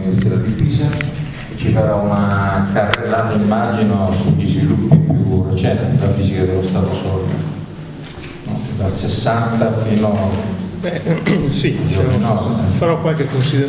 dell'Università di Pisa e ci farà una carrellata, immagino, sugli sviluppi più recenti della fisica dello stato solido, no? Dal 60 fino a... Sì, farò qualche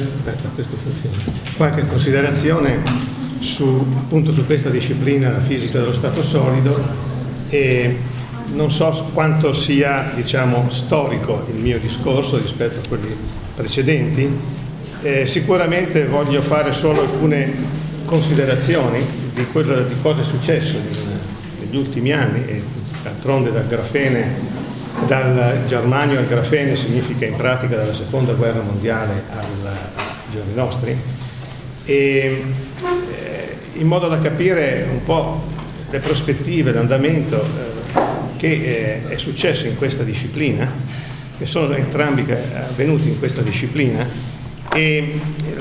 considerazione appunto su questa disciplina, la fisica dello stato solido, e non so quanto sia, diciamo, storico il mio discorso rispetto a quelli precedenti. Sicuramente voglio fare solo alcune considerazioni di cosa è successo negli ultimi anni, e d'altronde dal germanio al grafene significa in pratica dalla seconda guerra mondiale ai giorni nostri, e in modo da capire un po' le prospettive, l'andamento che è successo in questa disciplina, che sono entrambi avvenuti in questa disciplina, e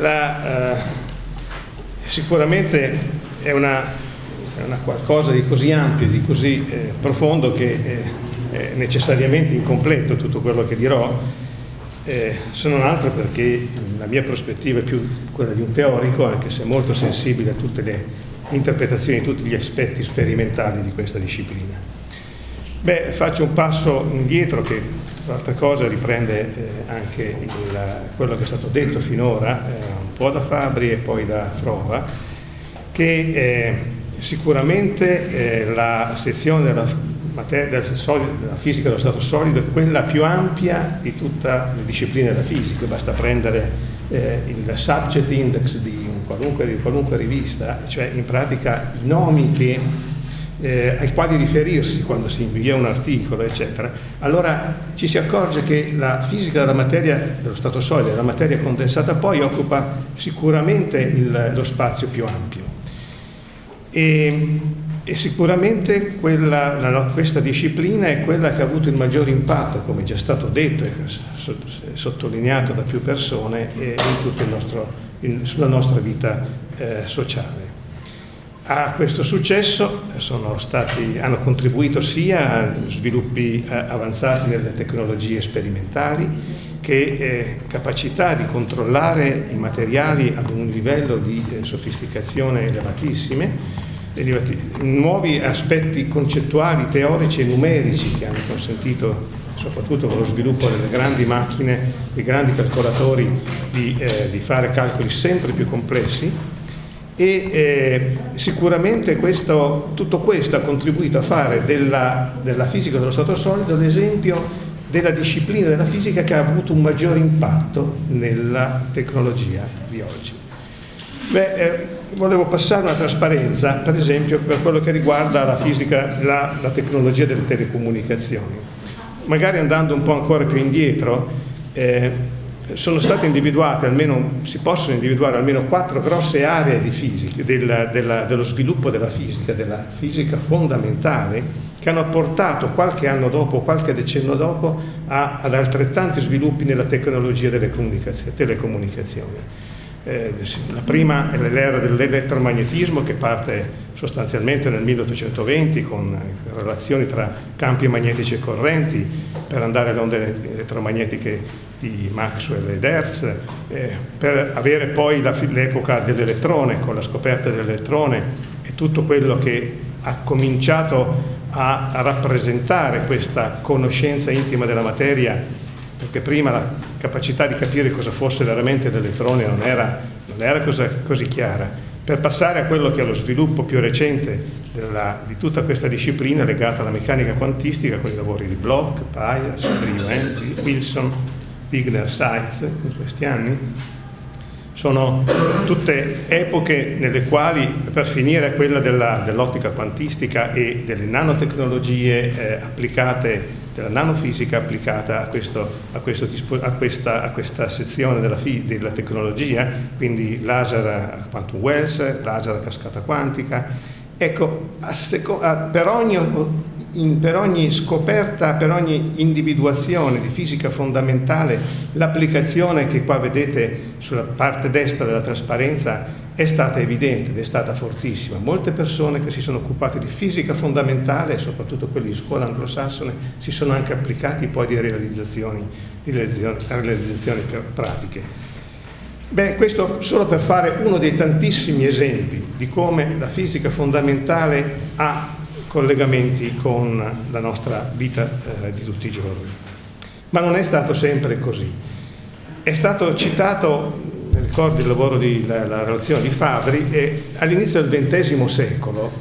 sicuramente è una qualcosa di così ampio, di così profondo, che è necessariamente incompleto tutto quello che dirò, se non altro perché la mia prospettiva è più quella di un teorico, anche se molto sensibile a tutte le interpretazioni, tutti gli aspetti sperimentali di questa disciplina. Faccio un passo indietro che, tra altre cose, riprende anche quello che è stato detto finora, un po' da Fabri e poi da Frova, che sicuramente la sezione della fisica dello stato solido è quella più ampia di tutte le discipline della fisica. Basta prendere il subject index di qualunque rivista, cioè in pratica i nomi ai quali riferirsi quando si invia un articolo, eccetera. Allora ci si accorge che la fisica della materia dello stato solido, della materia condensata, poi occupa sicuramente lo spazio più ampio. E sicuramente questa disciplina è quella che ha avuto il maggior impatto, come è già stato detto e sottolineato da più persone, sulla nostra vita sociale. A questo successo hanno contribuito sia a sviluppi avanzati nelle tecnologie sperimentali, che capacità di controllare i materiali ad un livello di sofisticazione elevatissime, nuovi aspetti concettuali, teorici e numerici che hanno consentito, soprattutto con lo sviluppo delle grandi macchine, dei grandi calcolatori, di fare calcoli sempre più complessi, e sicuramente tutto questo ha contribuito a fare della fisica dello stato solido l'esempio della disciplina della fisica che ha avuto un maggiore impatto nella tecnologia di oggi. Volevo passare una trasparenza, per esempio, per quello che riguarda la fisica, la tecnologia delle telecomunicazioni. Magari andando un po' ancora più indietro, sono state individuate si possono individuare almeno 4 grosse aree di fisica, dello sviluppo della fisica fondamentale, che hanno portato qualche anno dopo, qualche decennio dopo, ad altrettanti sviluppi nella tecnologia delle telecomunicazioni. La prima è l'era dell'elettromagnetismo, che parte sostanzialmente nel 1820 con relazioni tra campi magnetici e correnti, per andare alle onde elettromagnetiche di Maxwell ed Hertz, per avere poi l'epoca dell'elettrone, con la scoperta dell'elettrone e tutto quello che ha cominciato a rappresentare questa conoscenza intima della materia, perché prima la capacità di capire cosa fosse veramente l'elettrone non era così chiara, per passare a quello che è lo sviluppo più recente di tutta questa disciplina legata alla meccanica quantistica, con i lavori di Bloch, Pius, Wilson, Wigner, Seitz in questi anni. Sono tutte epoche nelle quali, per finire, quella dell'ottica quantistica e delle nanotecnologie applicate, della nanofisica applicata a questa sezione della tecnologia, quindi laser a quantum wells, laser a cascata quantica. Ecco, per ogni scoperta, per ogni individuazione di fisica fondamentale, l'applicazione che qua vedete sulla parte destra della trasparenza è stata evidente ed è stata fortissima. Molte persone che si sono occupate di fisica fondamentale, soprattutto quelli di scuola anglosassone, si sono anche applicati poi di realizzazioni pratiche. Beh, questo solo per fare uno dei tantissimi esempi di come la fisica fondamentale ha collegamenti con la nostra vita di tutti i giorni. Ma non è stato sempre così. È stato citato, ricordo il lavoro la relazione di Fabri, e all'inizio del XX secolo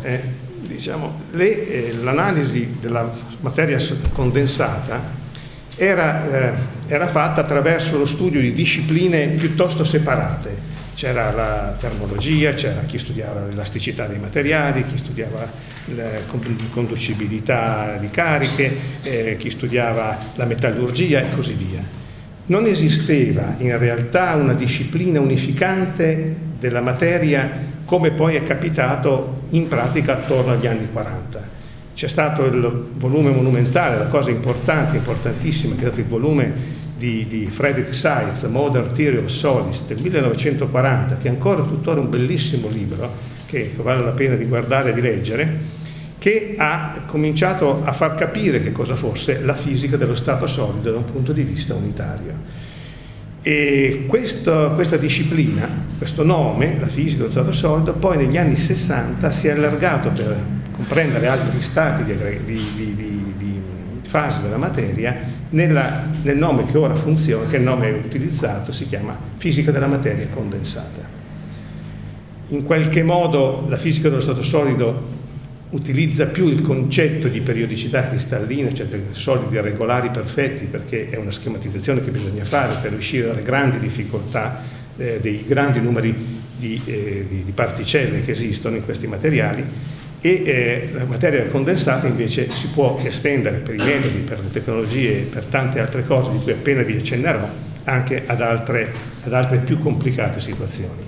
l'analisi della materia condensata era fatta attraverso lo studio di discipline piuttosto separate. C'era la termologia, c'era chi studiava l'elasticità dei materiali, chi studiava la conducibilità di cariche, chi studiava la metallurgia e così via. Non esisteva in realtà una disciplina unificante della materia come poi è capitato in pratica attorno agli anni 40. C'è stato il volume monumentale, la cosa importante, importantissima, che è stato il volume di Frederick Seitz, Modern Theory of Solids, del 1940, che è ancora tuttora un bellissimo libro, che vale la pena di guardare e di leggere, che ha cominciato a far capire che cosa fosse la fisica dello stato solido da un punto di vista unitario. E questa disciplina, questo nome, la fisica dello stato solido, poi negli anni 60 si è allargato per comprendere altri stati di fase della materia nel nome che ora funziona, che è il nome utilizzato, si chiama fisica della materia condensata. In qualche modo la fisica dello stato solido utilizza più il concetto di periodicità cristallina, cioè per solidi regolari perfetti, perché è una schematizzazione che bisogna fare per uscire dalle grandi difficoltà dei grandi numeri di particelle che esistono in questi materiali, e la materia condensata invece si può estendere per i metodi, per le tecnologie e per tante altre cose di cui appena vi accennerò anche ad altre più complicate situazioni.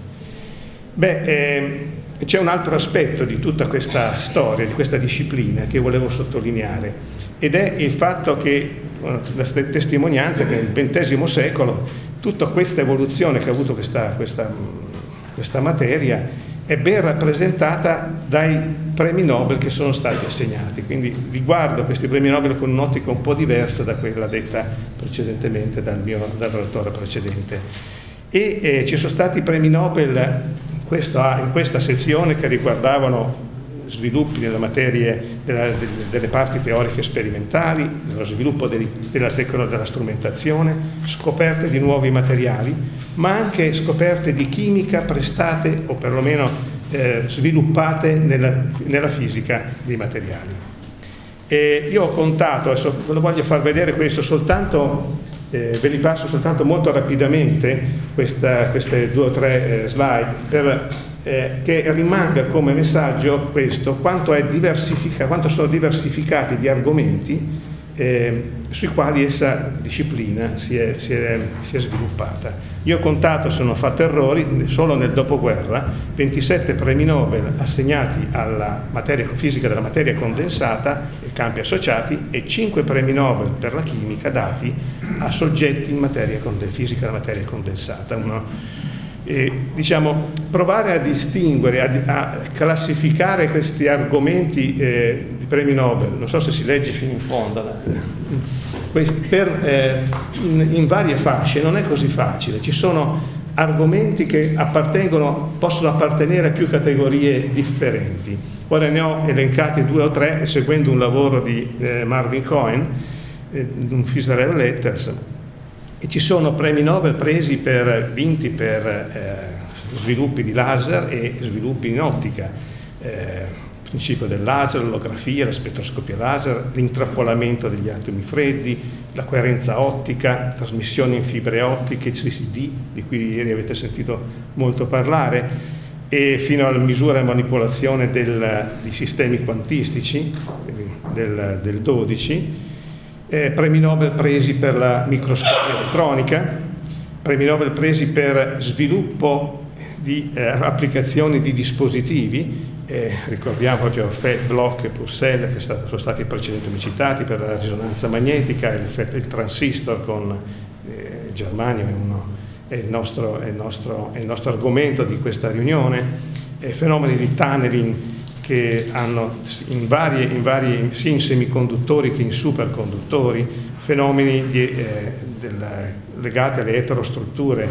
C'è un altro aspetto di tutta questa storia, di questa disciplina, che volevo sottolineare, ed è il fatto che la testimonianza che nel XX secolo tutta questa evoluzione che ha avuto questa materia è ben rappresentata dai premi Nobel che sono stati assegnati. Quindi riguardo questi premi Nobel con un'ottica un po' diversa da quella detta precedentemente dal relatore precedente. E ci sono stati premi Nobel in questa sezione che riguardavano sviluppi nella materia delle parti teoriche sperimentali, dello sviluppo della strumentazione, scoperte di nuovi materiali, ma anche scoperte di chimica prestate o perlomeno sviluppate nella fisica dei materiali. E io ho contato, adesso ve lo voglio far vedere questo soltanto, ve li passo soltanto molto rapidamente queste 2 o 3 slide che rimanga come messaggio questo, quanto sono diversificati gli argomenti sui quali essa disciplina si è sviluppata. Io ho contato, se non ho fatto errori, solo nel dopoguerra 27 premi Nobel assegnati alla fisica della materia condensata e campi associati e 5 premi Nobel per la chimica dati a soggetti in fisica della materia condensata. Provare a distinguere, a classificare questi argomenti di premi Nobel, non so se si legge fino in fondo, in varie fasce non è così facile. Ci sono argomenti che possono appartenere a più categorie differenti. Ora ne ho elencati 2 o 3 seguendo un lavoro di Marvin Cohen, un Fitzgerald Letters. E ci sono premi Nobel vinti per sviluppi di laser e sviluppi in ottica, il principio del laser, l'olografia, la spettroscopia laser, l'intrappolamento degli atomi freddi, la coerenza ottica, trasmissione in fibre ottiche, CCD, di cui ieri avete sentito molto parlare, e fino alla misura e manipolazione di sistemi quantistici, del 12, premi Nobel presi per la microscopia elettronica, premi Nobel presi per sviluppo di applicazioni di dispositivi, ricordiamo proprio Feld, Bloch e Purcell che sono stati precedentemente citati per la risonanza magnetica, il transistor con germanio è il nostro argomento di questa riunione, fenomeni di tunneling che hanno sia in semiconduttori che in superconduttori, fenomeni legati alle eterostrutture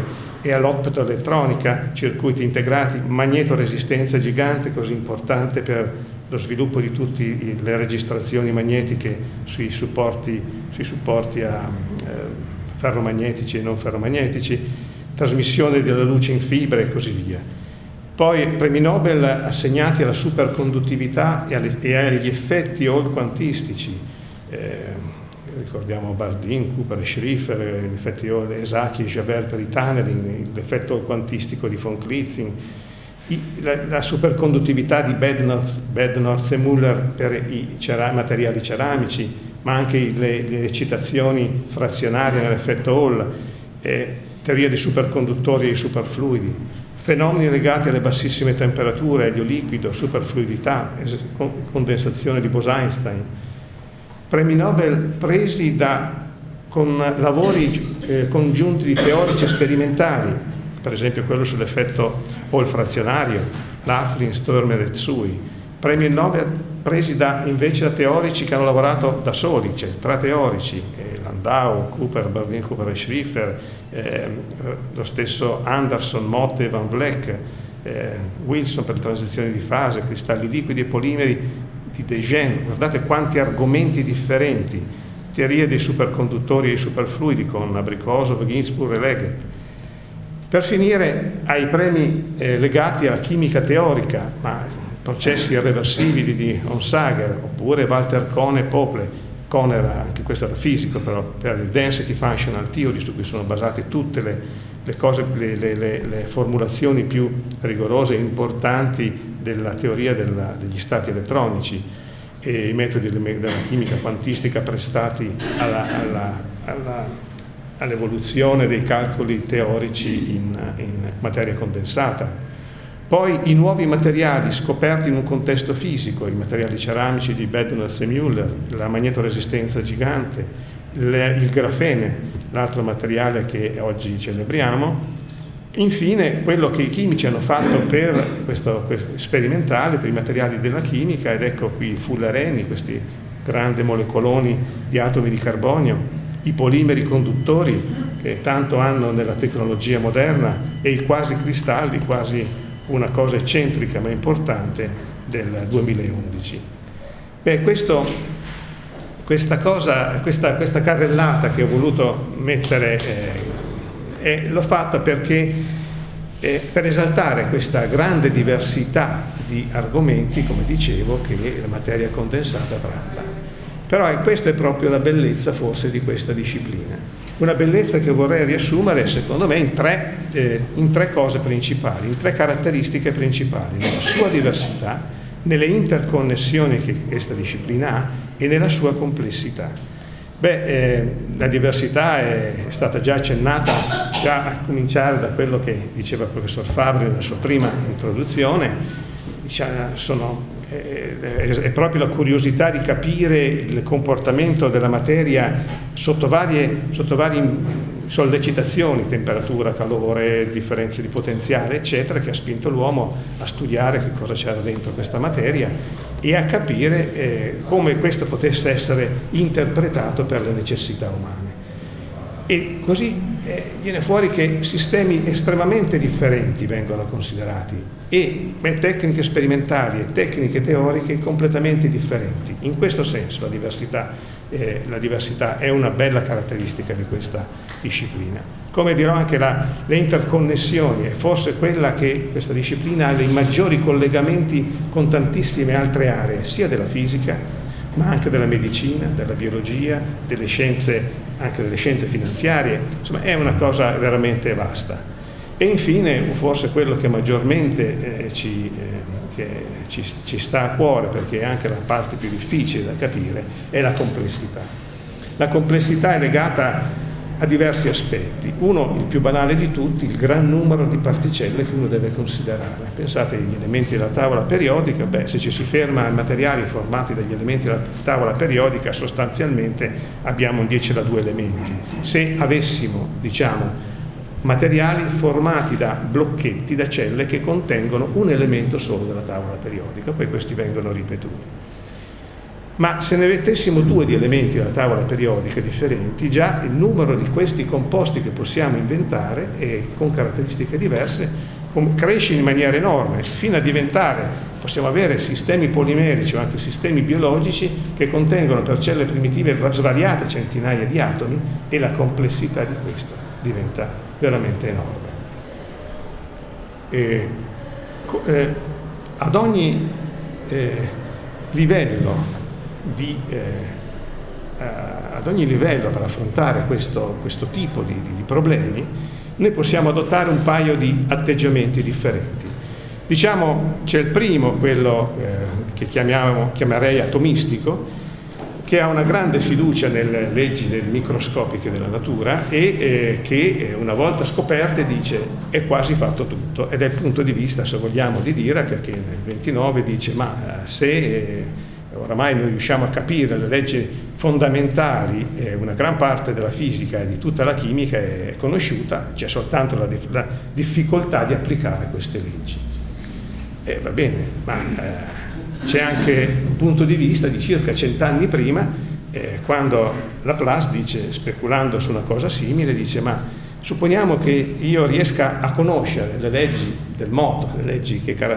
e all'optoelettronica, circuiti integrati, magnetoresistenza gigante, così importante per lo sviluppo di tutte le registrazioni magnetiche sui supporti ferromagnetici e non ferromagnetici, trasmissione della luce in fibra e così via. Poi premi Nobel assegnati alla superconduttività e agli effetti Hall quantistici. Ricordiamo Bardeen, Cooper e Schrieffer, gli effetti Hall, Esaki e Javert per i tunneling, l'effetto Hall quantistico di von Klitzing, la superconduttività di Bednorz e Müller per i materiali ceramici, ma anche le eccitazioni frazionarie nell'effetto Hall, teoria dei superconduttori e dei superfluidi, fenomeni legati alle bassissime temperature, elio liquido, superfluidità, condensazione di Bose-Einstein. Premi Nobel presi con lavori congiunti di teorici sperimentali, per esempio quello sull'effetto Hall frazionario, Laughlin, Sturmer e Tsui. Premi Nobel presi invece da teorici che hanno lavorato da soli, cioè tra teorici, Landau, Cooper, Bardeen, Cooper e Schrieffer, lo stesso Anderson, Motte e Van Vleck, Wilson per le transizioni di fase, cristalli liquidi e polimeri di Dejean. Guardate quanti argomenti differenti, teorie dei superconduttori e dei superfluidi con Abrikosov, Ginzburg e Leggett. Per finire ai premi legati alla chimica teorica, ma processi irreversibili di Onsager, oppure Walter Kohn e Popple. Kohn anche questo era fisico, però per il Density Functional Theory, su cui sono basate tutte le formulazioni più rigorose e importanti della teoria degli stati elettronici e i metodi della chimica quantistica prestati all'evoluzione dei calcoli teorici in materia condensata. Poi i nuovi materiali scoperti in un contesto fisico, i materiali ceramici di Bednorz e Müller, la magnetoresistenza gigante, il grafene, l'altro materiale che oggi celebriamo. Infine, quello che i chimici hanno fatto per questo sperimentale, per i materiali della chimica, ed ecco qui i fullereni, questi grandi molecoloni di atomi di carbonio, i polimeri conduttori che tanto hanno nella tecnologia moderna e i quasi cristalli, quasi una cosa eccentrica ma importante del 2011. Questa carrellata che ho voluto mettere l'ho fatta perché per esaltare questa grande diversità di argomenti, come dicevo, che la materia condensata tratta. Però questa è proprio la bellezza forse di questa disciplina. Una bellezza che vorrei riassumere, secondo me, in tre cose principali, in tre caratteristiche principali: nella sua diversità, nelle interconnessioni che questa disciplina ha e nella sua complessità. La diversità è stata già accennata, già a cominciare da quello che diceva il professor Fabri nella sua prima introduzione. È proprio la curiosità di capire il comportamento della materia sotto varie sollecitazioni, temperatura, calore, differenze di potenziale, eccetera, che ha spinto l'uomo a studiare che cosa c'era dentro questa materia e a capire come questo potesse essere interpretato per le necessità umane. E così viene fuori che sistemi estremamente differenti vengono considerati e tecniche sperimentali e tecniche teoriche completamente differenti. In questo senso la diversità è una bella caratteristica di questa disciplina. Come dirò, anche le interconnessioni è forse quella che questa disciplina ha dei maggiori collegamenti con tantissime altre aree, sia della fisica, ma anche della medicina, della biologia, delle scienze, anche delle scienze finanziarie. Insomma, è una cosa veramente vasta. E infine, forse quello che maggiormente ci sta a cuore, perché è anche la parte più difficile da capire, è la complessità. La complessità è legata a diversi aspetti. Uno, il più banale di tutti, il gran numero di particelle che uno deve considerare. Pensate agli elementi della tavola periodica, se ci si ferma ai materiali formati dagli elementi della tavola periodica, sostanzialmente abbiamo un 10 alla 2 elementi. Se avessimo, materiali formati da blocchetti, da celle che contengono un elemento solo della tavola periodica, poi questi vengono ripetuti. ma se ne mettessimo 2 di elementi della tavola periodica differenti, già il numero di questi composti che possiamo inventare e con caratteristiche diverse cresce in maniera enorme, fino a diventare, possiamo avere sistemi polimerici o anche sistemi biologici che contengono per celle primitive svariate centinaia di atomi, e la complessità di questo diventa veramente enorme. Ad ogni livello per affrontare questo tipo di problemi, noi possiamo adottare un paio di atteggiamenti differenti. Diciamo, c'è il primo, quello che chiamerei atomistico, che ha una grande fiducia nelle leggi microscopiche della natura e che una volta scoperte dice è quasi fatto tutto, ed è il punto di vista, se vogliamo, di Dirac, che nel 29 dice ma se oramai noi riusciamo a capire le leggi fondamentali, una gran parte della fisica e di tutta la chimica è conosciuta, c'è soltanto la difficoltà di applicare queste leggi. Va bene, ma c'è anche un punto di vista di circa 100 anni prima, quando Laplace dice, speculando su una cosa simile, dice ma supponiamo che io riesca a conoscere le leggi del moto, le leggi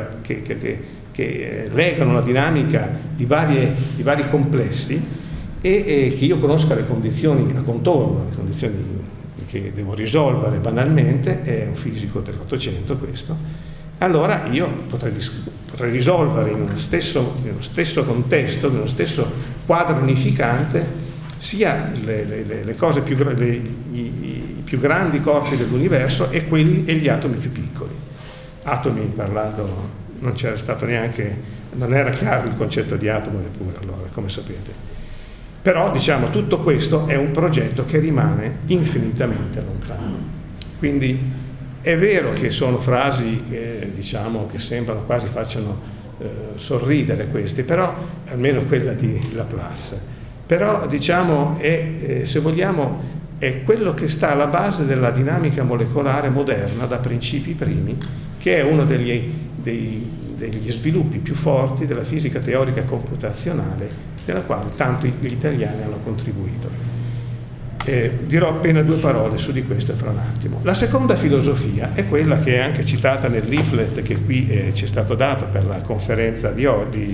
che legano la dinamica di vari complessi, e che io conosca le condizioni a contorno, le condizioni che devo risolvere banalmente, è un fisico dell'Ottocento questo, allora io potrei risolvere in uno stesso contesto, nello stesso quadro unificante, sia le cose i più grandi corpi dell'universo e gli atomi più piccoli. Atomi, parlando, non era chiaro il concetto di atomo neppure allora, come sapete. Però, diciamo, tutto questo è un progetto che rimane infinitamente lontano. Quindi è vero che sono frasi, diciamo, che sembrano quasi facciano sorridere questi, però, almeno quella di Laplace. Però, diciamo, se vogliamo, è quello che sta alla base della dinamica molecolare moderna da principi primi, che è uno degli sviluppi più forti della fisica teorica computazionale, della quale tanto gli italiani hanno contribuito. Dirò appena 2 parole su di questo fra un attimo. La seconda filosofia è quella che è anche citata nel leaflet che qui ci è stato dato per la conferenza di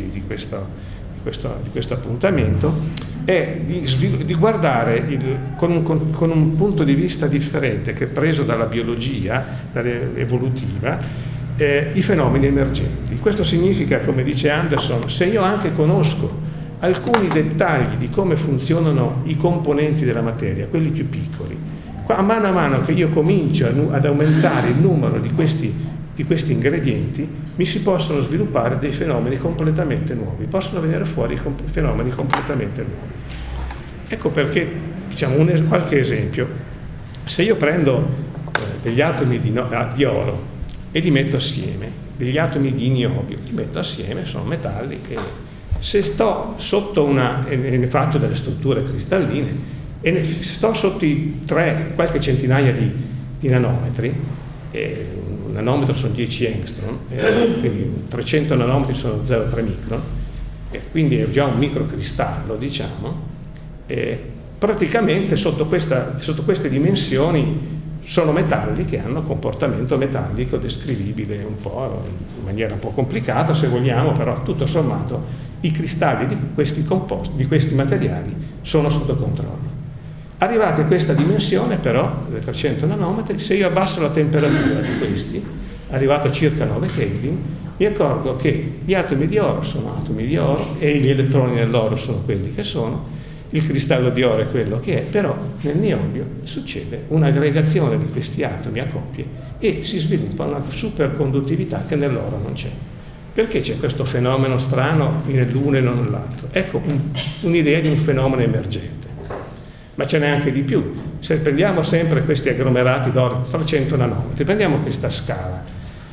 questo appuntamento, è di guardare con un punto di vista differente, che è preso dalla biologia evolutiva, i fenomeni emergenti. Questo significa, come dice Anderson, se io anche conosco alcuni dettagli di come funzionano i componenti della materia, quelli più piccoli, a mano che io comincio ad aumentare il numero di questi ingredienti, mi si possono sviluppare dei fenomeni completamente nuovi, possono venire fuori fenomeni completamente nuovi. Ecco perché, diciamo, qualche esempio. Se io prendo degli atomi di oro e li metto assieme, degli atomi di niobio, li metto assieme, sono metalli che, se sto sotto e ne faccio delle strutture cristalline, e sto sotto i qualche centinaia di nanometri, un nanometro sono 10 angstrom, quindi 300 nanometri sono 0,3 micron, quindi è già un microcristallo, diciamo. Praticamente sotto queste dimensioni sono metalli che hanno comportamento metallico descrivibile un po' in maniera un po' complicata, se vogliamo, però tutto sommato i cristalli di questi composti, di questi materiali, sono sotto controllo. Arrivati a questa dimensione, però, delle 300 nanometri, se io abbasso la temperatura di questi, arrivato a circa 9 Kelvin, mi accorgo che gli atomi di oro sono atomi di oro e gli elettroni nell'oro sono quelli che sono, il cristallo di oro è quello che è, però nel niobio succede un'aggregazione di questi atomi a coppie e si sviluppa una superconduttività che nell'oro non c'è. Perché c'è questo fenomeno strano nell'uno e non nell'altro? Ecco un'idea di un fenomeno emergente. Ma ce n'è anche di più. Se prendiamo sempre questi agglomerati d'oro, 300 nanometri, prendiamo questa scala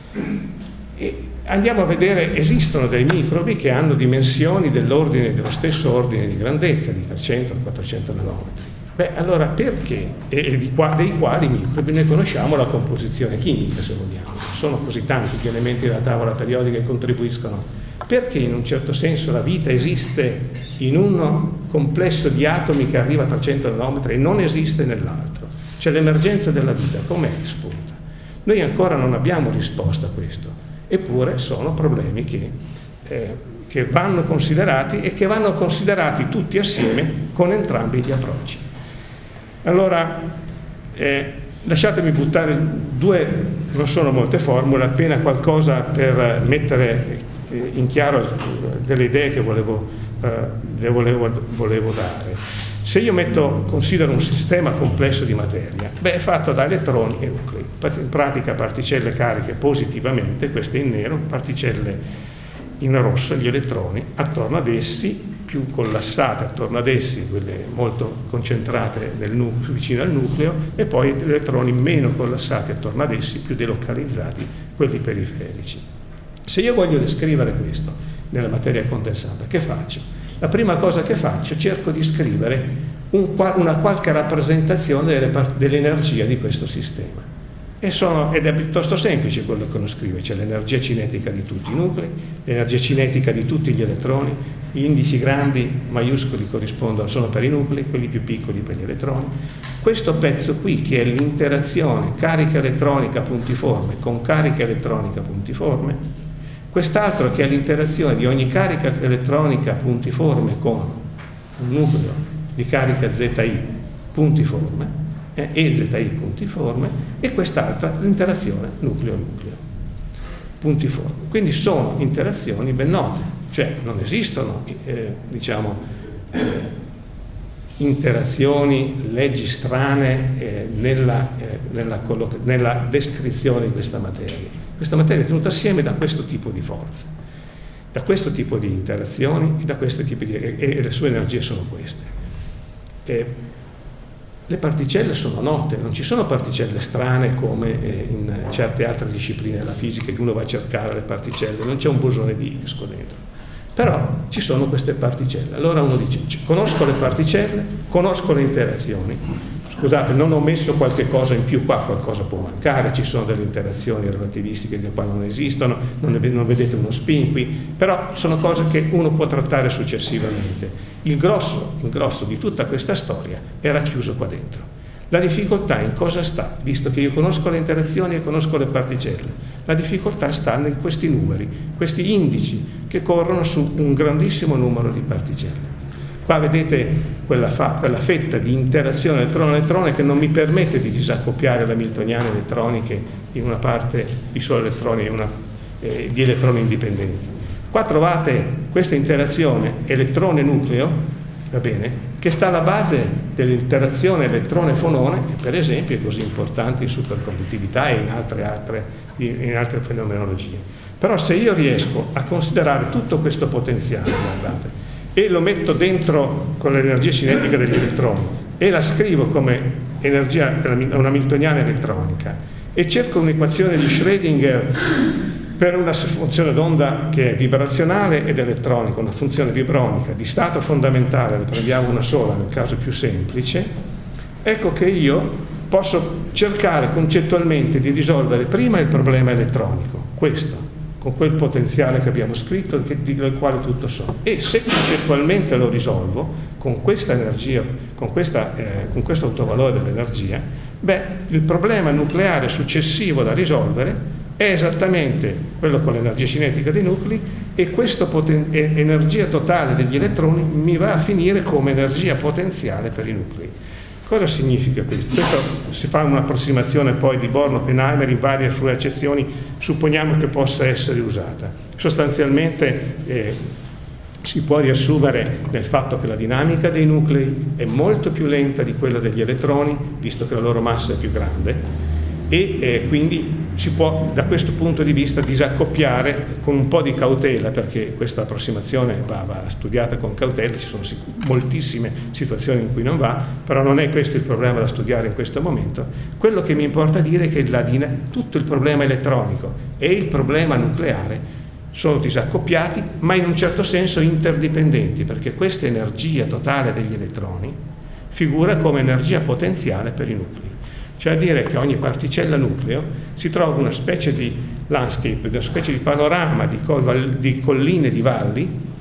e andiamo a vedere, esistono dei microbi che hanno dimensioni dello stesso ordine di grandezza, di 300 400 nanometri. Beh, allora perché? Dei quali microbi ne conosciamo la composizione chimica, se vogliamo. Sono così tanti gli elementi della tavola periodica che contribuiscono. Perché in un certo senso la vita esiste in un complesso di atomi che arriva a 300 nanometri e non esiste nell'altro. C'è l'emergenza della vita, com'è che spunta? Noi ancora non abbiamo risposta a questo, eppure sono problemi che vanno considerati e che vanno considerati tutti assieme con entrambi gli approcci. Allora, lasciatemi buttare due, non sono molte formule, appena qualcosa per mettere in chiaro delle idee che volevo dare. Se io considero un sistema complesso di materia, è fatto da elettroni e nuclei, in pratica particelle cariche positivamente, queste in nero, particelle in rosso, gli elettroni, attorno ad essi, più collassate attorno ad essi, quelle molto concentrate vicino al nucleo, e poi gli elettroni meno collassati attorno ad essi, più delocalizzati, quelli periferici. Se io voglio descrivere questo nella materia condensata, che faccio? La prima cosa che faccio, cerco di scrivere una qualche rappresentazione dell'energia di questo sistema. Ed è piuttosto semplice quello che uno scrive, c'è l'energia cinetica di tutti i nuclei, l'energia cinetica di tutti gli elettroni, gli indici grandi maiuscoli sono per i nuclei, quelli più piccoli per gli elettroni. Questo pezzo qui, che è l'interazione carica elettronica puntiforme con carica elettronica puntiforme, quest'altro che è l'interazione di ogni carica elettronica puntiforme con un nucleo di carica ZI puntiforme, e ZI puntiforme, e quest'altra l'interazione nucleo-nucleo puntiforme. Quindi sono interazioni ben note, cioè non esistono interazioni, leggi strane nella descrizione di questa materia. Questa materia è tenuta assieme da questo tipo di forze, da questo tipo di interazioni e da questi tipi e le sue energie sono queste. Le particelle sono note, non ci sono particelle strane come in certe altre discipline della fisica, che uno va a cercare le particelle, non c'è un bosone di Higgs dentro. Però ci sono queste particelle. Allora uno dice, conosco le particelle, conosco le interazioni. Scusate, non ho messo qualche cosa in più qua, qualcosa può mancare, ci sono delle interazioni relativistiche che qua non esistono, non vedete uno spin qui, però sono cose che uno può trattare successivamente. Il grosso di tutta questa storia era chiuso qua dentro. La difficoltà in cosa sta? Visto che io conosco le interazioni e conosco le particelle, la difficoltà sta in questi numeri, questi indici che corrono su un grandissimo numero di particelle. Qua vedete quella fetta di interazione elettrone-elettrone che non mi permette di disaccoppiare le hamiltoniane elettroniche in una parte di soli elettroni e di elettroni indipendenti. Qua trovate questa interazione elettrone-nucleo, va bene, che sta alla base dell'interazione elettrone-fonone, che per esempio è così importante in superconduttività e in altre fenomenologie. Però se io riesco a considerare tutto questo potenziale, guardate, e lo metto dentro con l'energia cinetica degli elettroni e la scrivo come energia, una hamiltoniana elettronica, e cerco un'equazione di Schrödinger per una funzione d'onda che è vibrazionale ed elettronica, una funzione vibronica di stato fondamentale, ne prendiamo una sola nel caso più semplice, ecco che io posso cercare concettualmente di risolvere prima il problema elettronico, questo, con quel potenziale che abbiamo scritto, del quale tutto so. E se concettualmente lo risolvo con questa energia, con questo autovalore dell'energia, il problema nucleare successivo da risolvere è esattamente quello con l'energia cinetica dei nuclei, e questa energia totale degli elettroni mi va a finire come energia potenziale per i nuclei. Cosa significa questo? Questo si fa un'approssimazione poi di Born-Oppenheimer in varie sue accezioni, supponiamo che possa essere usata. Sostanzialmente si può riassumere nel fatto che la dinamica dei nuclei è molto più lenta di quella degli elettroni, visto che la loro massa è più grande, e quindi si può da questo punto di vista disaccoppiare con un po' di cautela, perché questa approssimazione va studiata con cautela, ci sono moltissime situazioni in cui non va, però non è questo il problema da studiare in questo momento. Quello che mi importa dire è che tutto il problema elettronico e il problema nucleare sono disaccoppiati, ma in un certo senso interdipendenti, perché questa energia totale degli elettroni figura come energia potenziale per i nuclei. Cioè a dire che ogni particella nucleo si trova una specie di landscape, una specie di panorama di colline, di valli,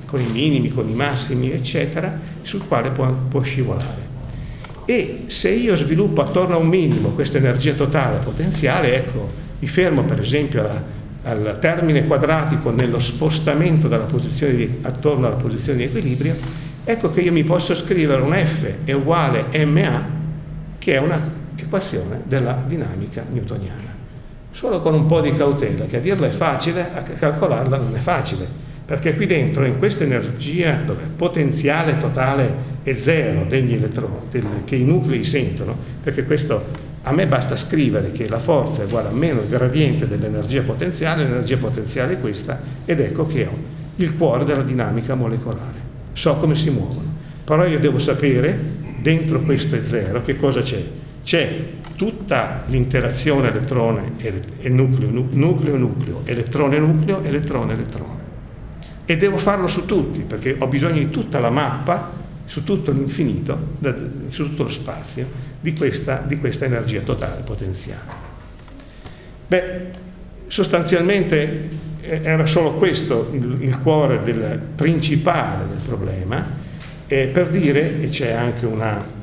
con i minimi, con i massimi, eccetera, sul quale può scivolare. E se io sviluppo attorno a un minimo questa energia totale potenziale, ecco, mi fermo per esempio al termine quadratico nello spostamento dalla posizione attorno alla posizione di equilibrio, ecco che io mi posso scrivere un F è uguale ma, che è una equazione della dinamica newtoniana. Solo con un po' di cautela, che a dirla è facile, a calcolarla non è facile. Perché qui dentro, in questa energia dove il potenziale totale è zero degli elettroni, che i nuclei sentono, perché questo a me basta scrivere che la forza è uguale a meno il gradiente dell'energia potenziale, l'energia potenziale è questa, ed ecco che ho il cuore della dinamica molecolare. So come si muovono. Però io devo sapere, dentro questo è zero, che cosa c'è? C'è tutta l'interazione elettrone e nucleo, nucleo, elettrone, nucleo, elettrone, elettrone. E devo farlo su tutti, perché ho bisogno di tutta la mappa, su tutto l'infinito, su tutto lo spazio, di questa energia totale potenziale. Beh, sostanzialmente era solo questo il cuore principale del problema, per dire, e c'è anche un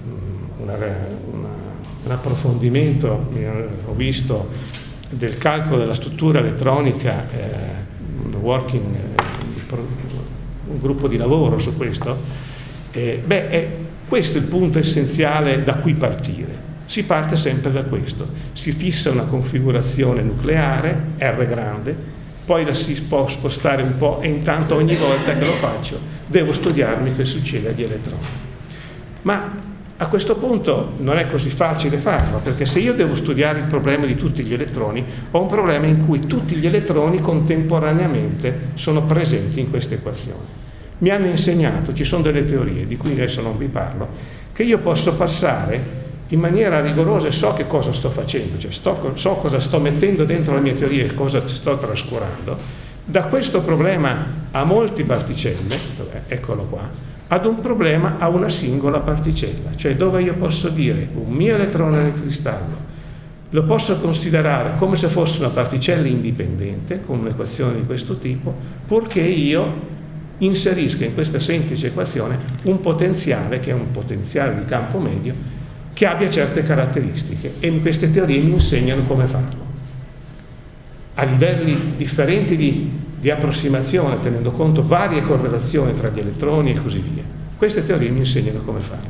approfondimento, ho visto, del calcolo della struttura elettronica, un gruppo di lavoro su questo, è questo il punto essenziale da cui partire. Si parte sempre da questo, si fissa una configurazione nucleare, R grande, poi la si può spostare un po' e intanto ogni volta che lo faccio devo studiarmi che succede agli elettroni. Ma a questo punto non è così facile farlo, perché se io devo studiare il problema di tutti gli elettroni, ho un problema in cui tutti gli elettroni contemporaneamente sono presenti in questa equazione. Mi hanno insegnato, ci sono delle teorie di cui adesso non vi parlo, che io posso passare in maniera rigorosa e so che cosa sto facendo, cioè so cosa sto mettendo dentro la mia teoria e cosa sto trascurando, da questo problema a molti particelle, eccolo qua, ad un problema a una singola particella, cioè dove io posso dire un mio elettrone nel cristallo, lo posso considerare come se fosse una particella indipendente, con un'equazione di questo tipo, purché io inserisca in questa semplice equazione un potenziale, che è un potenziale di campo medio, che abbia certe caratteristiche, e in queste teorie mi insegnano come farlo. A livelli differenti di approssimazione, tenendo conto varie correlazioni tra gli elettroni e così via. Queste teorie mi insegnano come farlo.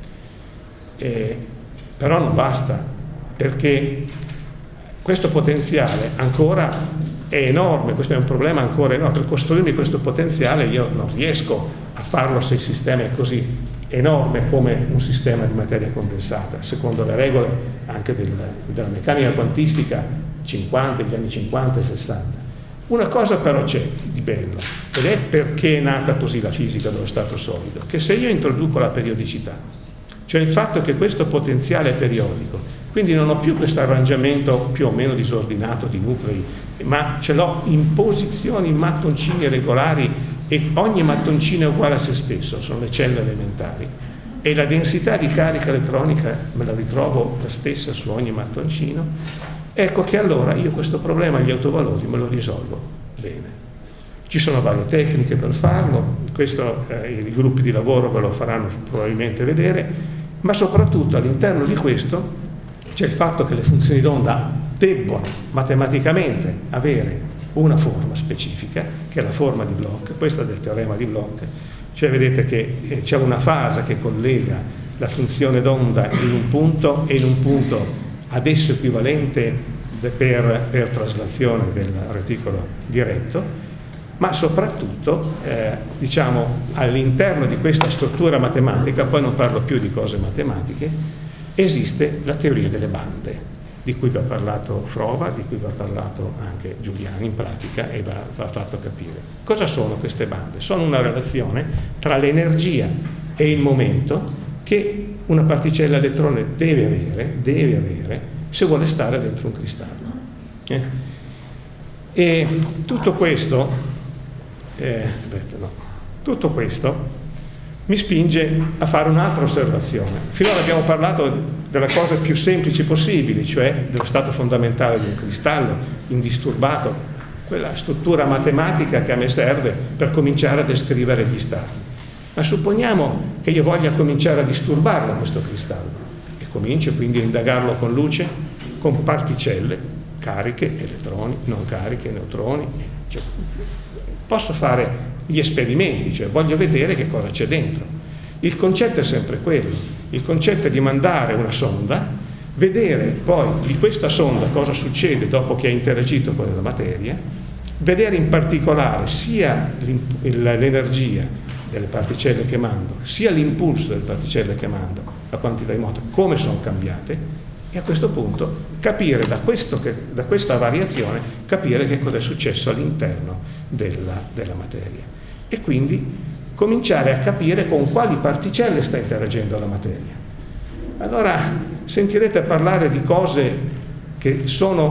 Però non basta, perché questo potenziale ancora è enorme, questo è un problema ancora enorme. Per costruirmi questo potenziale io non riesco a farlo se il sistema è così enorme come un sistema di materia condensata, secondo le regole anche della meccanica quantistica degli anni 50 e 60. Una cosa però c'è di bello, ed è perché è nata così la fisica dello stato solido, che se io introduco la periodicità, cioè il fatto che questo potenziale è periodico, quindi non ho più questo arrangiamento più o meno disordinato di nuclei, ma ce l'ho in posizioni, in mattoncini regolari, e ogni mattoncino è uguale a se stesso, sono le cellule elementari, e la densità di carica elettronica me la ritrovo la stessa su ogni mattoncino. Ecco che allora io questo problema agli autovalori me lo risolvo bene. Ci sono varie tecniche per farlo, questo i gruppi di lavoro ve lo faranno probabilmente vedere, ma soprattutto all'interno di questo c'è il fatto che le funzioni d'onda debbono matematicamente avere una forma specifica, che è la forma di Bloch, questa è del teorema di Bloch, cioè vedete che c'è una fase che collega la funzione d'onda in un punto e in un punto ad esso equivalente per traslazione del reticolo diretto, ma soprattutto diciamo all'interno di questa struttura matematica, poi non parlo più di cose matematiche, esiste la teoria delle bande, di cui vi ha parlato Frova, di cui vi ha parlato anche Giuliani in pratica e vi ha fatto capire. Cosa sono queste bande? Sono una relazione tra l'energia e il momento che una particella elettrone deve avere se vuole stare dentro un cristallo. E tutto questo mi spinge a fare un'altra osservazione. Finora abbiamo parlato delle cose più semplici possibili, cioè dello stato fondamentale di un cristallo indisturbato, quella struttura matematica che a me serve per cominciare a descrivere gli stati. Ma supponiamo che io voglia cominciare a disturbarlo questo cristallo e comincio quindi a indagarlo con luce, con particelle, cariche, elettroni, non cariche, neutroni. Cioè, posso fare gli esperimenti, cioè voglio vedere che cosa c'è dentro. Il concetto è sempre quello, il concetto è di mandare una sonda, vedere poi di questa sonda cosa succede dopo che ha interagito con la materia, vedere in particolare sia l'energia delle particelle che mando, sia l'impulso delle particelle che mando, la quantità di moto, come sono cambiate, e a questo punto capire da questa variazione, capire che cosa è successo all'interno della materia. E quindi cominciare a capire con quali particelle sta interagendo la materia. Allora sentirete parlare di cose che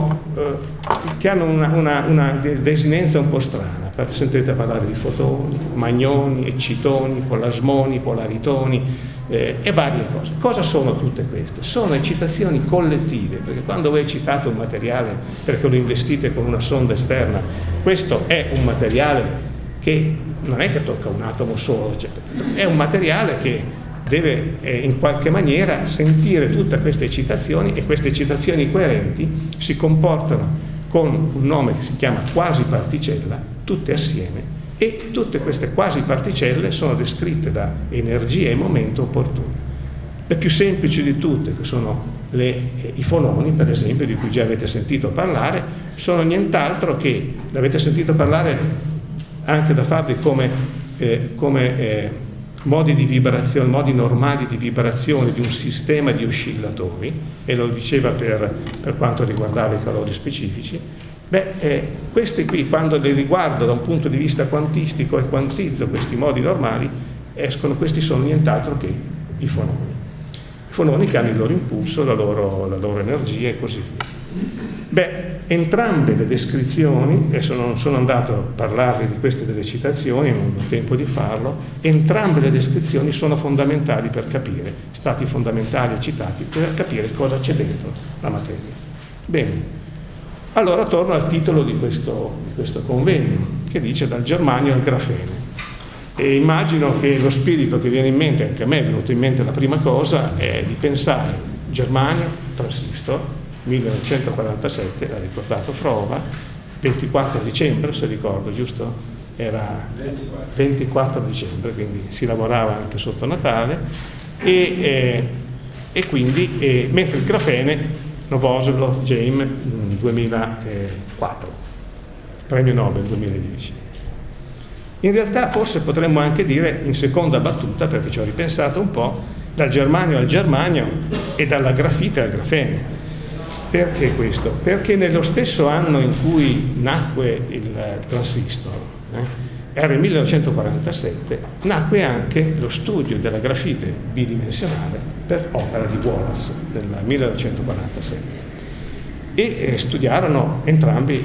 hanno una desinenza un po' strana. Sentirete parlare di fotoni, magnoni, eccitoni, plasmoni, polaritoni e varie cose. Cosa sono tutte queste? Sono eccitazioni collettive, perché quando voi eccitate un materiale perché lo investite con una sonda esterna, questo è un materiale che non è che tocca un atomo solo, cioè, è un materiale che deve in qualche maniera sentire tutte queste eccitazioni, e queste eccitazioni coerenti si comportano con un nome che si chiama quasi particella, tutte assieme, e tutte queste quasi particelle sono descritte da energia e momento opportuni. Le più semplici di tutte, che sono i fononi, per esempio, di cui già avete sentito parlare, sono nient'altro che, l'avete sentito parlare anche da Fabri come modi di vibrazione, modi normali di vibrazione di un sistema di oscillatori, e lo diceva per quanto riguardava i calori specifici. Questi qui, quando li riguardo da un punto di vista quantistico e quantizzo questi modi normali, questi sono nient'altro che i fononi. I fononi che hanno il loro impulso, la loro energia e così via. Entrambe le descrizioni, adesso non sono andato a parlarvi di queste delle citazioni, non ho tempo di farlo, entrambe le descrizioni sono fondamentali per capire, stati fondamentali citati, per capire cosa c'è dentro la materia. Bene, allora torno al titolo di questo convegno, che dice dal germanio al grafene. E immagino che lo spirito che viene in mente, anche a me è venuto in mente la prima cosa, è di pensare germanio, transistor, 1947, l'ha ricordato Frova, 24 dicembre, se ricordo, giusto? Era 24 dicembre, quindi si lavorava anche sotto Natale, e quindi, mentre il grafene, Novoselov, James, 2004, premio Nobel 2010. In realtà forse potremmo anche dire, in seconda battuta, perché ci ho ripensato un po', dal germanio al germanio e dalla grafite al grafene. Perché questo? Perché nello stesso anno in cui nacque il transistor, era il 1947, nacque anche lo studio della grafite bidimensionale per opera di Wallace nel 1947. E studiarono entrambi,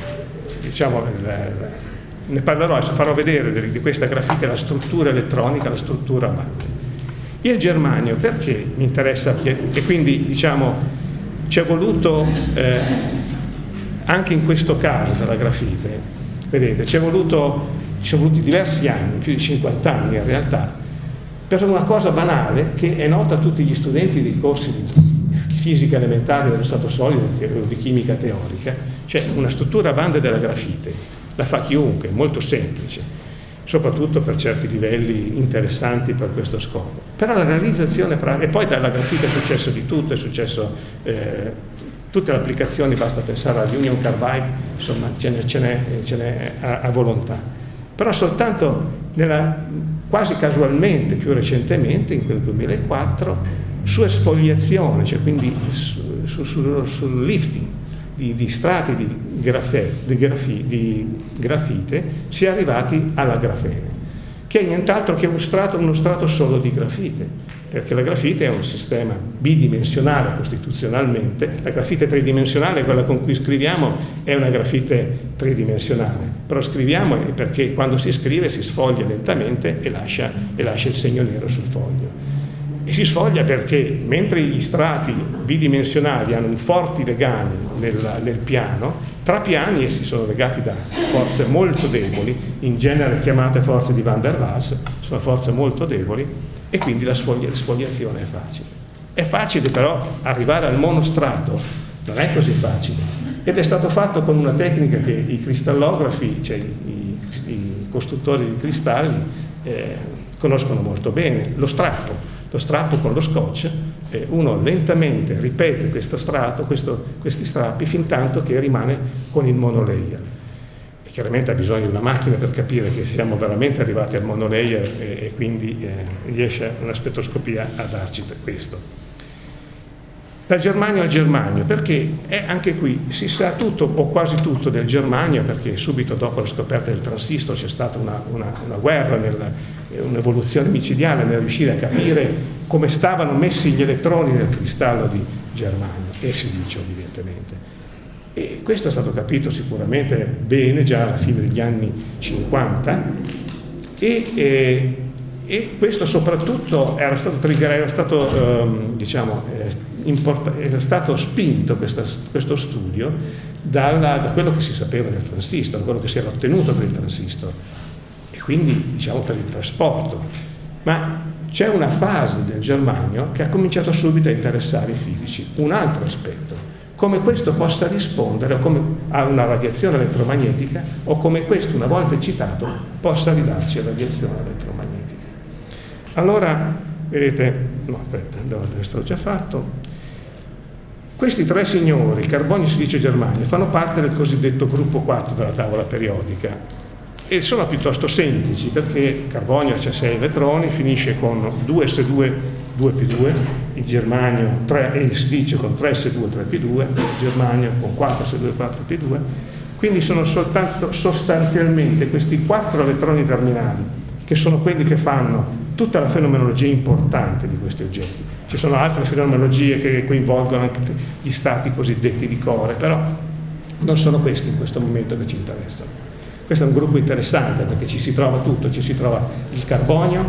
ne parlerò, farò vedere di questa grafite la struttura elettronica, la struttura a bande. Il germanio, perché mi interessa, e quindi ci è voluto, anche in questo caso della grafite, vedete, ci sono voluti diversi anni, più di 50 anni in realtà, per una cosa banale che è nota a tutti gli studenti dei corsi di fisica elementare dello stato solido o di chimica teorica, cioè una struttura a bande della grafite, la fa chiunque, è molto semplice, soprattutto per certi livelli interessanti per questo scopo. Però la realizzazione e poi dalla grafite è successo di tutto, è successo tutte le applicazioni, basta pensare all'Union Carbide, insomma ce n'è a volontà. Però soltanto quasi casualmente, più recentemente, in quel 2004, su esfoliazione, cioè quindi sul lifting di strati di grafite, si è arrivati alla grafene, che è nient'altro che uno strato solo di grafite, perché la grafite è un sistema bidimensionale costituzionalmente. La grafite tridimensionale, quella con cui scriviamo, è una grafite tridimensionale, però scriviamo perché quando si scrive si sfoglia lentamente e lascia il segno nero sul foglio. E si sfoglia perché mentre gli strati bidimensionali hanno un forti legami nel piano, Tra piani essi sono legati da forze molto deboli, in genere chiamate forze di Van der Waals, sono forze molto deboli, e quindi la sfogliazione è facile. È facile però arrivare al monostrato, non è così facile, ed è stato fatto con una tecnica che i cristallografi, cioè i costruttori di cristalli, conoscono molto bene, lo strappo con lo scotch. Uno lentamente ripete questo strato, questi strappi, fin tanto che rimane con il monolayer. E chiaramente ha bisogno di una macchina per capire che siamo veramente arrivati al monolayer, e quindi riesce una spettroscopia a darci questo. Dal germanio al germanio, perché anche qui si sa tutto o quasi tutto del germanio, perché subito dopo la scoperta del transistor c'è stata una guerra, un'evoluzione micidiale nel riuscire a capire come stavano messi gli elettroni nel cristallo di germanio e silicio, evidentemente. E questo è stato capito sicuramente bene già alla fine degli anni 50, e questo soprattutto era stato spinto questo studio da quello che si sapeva del transistor, da quello che si era ottenuto per il transistor, e quindi diciamo per il trasporto. Ma c'è una fase del germanio che ha cominciato subito a interessare i fisici, un altro aspetto, come questo possa rispondere a una radiazione elettromagnetica, o come questo, una volta eccitato, possa ridarci radiazione elettromagnetica. Allora, vedete, no, aspetta, l'ho già fatto. Questi tre signori, carbonio, silicio e germanio, fanno parte del cosiddetto gruppo 4 della tavola periodica, e sono piuttosto semplici, perché il carbonio c'ha 6 elettroni, finisce con 2s2 2p2, il germanio 3 e il silicio con 3s2 3p2, il germanio con 4s2 4p2, quindi sono soltanto sostanzialmente questi 4 elettroni terminali che sono quelli che fanno tutta la fenomenologia importante di questi oggetti. Ci sono altre fenomenologie che coinvolgono anche gli stati cosiddetti di core, però non sono questi in questo momento che ci interessano. Questo è un gruppo interessante perché ci si trova tutto, ci si trova il carbonio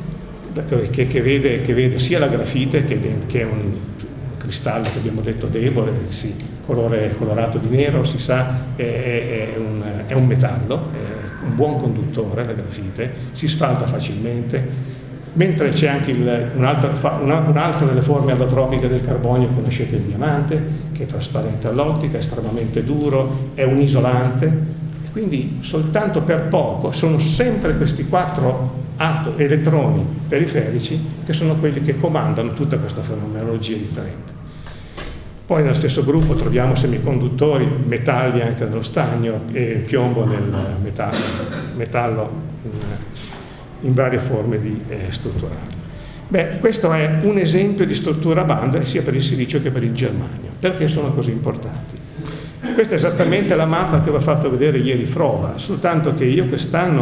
che vede sia la grafite, che è un cristallo che abbiamo detto debole, sì, colore colorato di nero, si sa, è un metallo, è un buon conduttore la grafite, si sfalda facilmente, mentre c'è anche un'altra delle forme allotropiche del carbonio, conoscete il diamante, che è trasparente all'ottica, è estremamente duro, è un isolante. Quindi soltanto per poco sono sempre questi 4 elettroni periferici che sono quelli che comandano tutta questa fenomenologia differente. Poi nello stesso gruppo troviamo semiconduttori, metalli anche nello stagno e piombo nel metallo in varie forme strutturali. Questo è un esempio di struttura a banda sia per il silicio che per il germanio. Perché sono così importanti? Questa è esattamente la mappa che vi ho fatto vedere ieri Frova, soltanto che io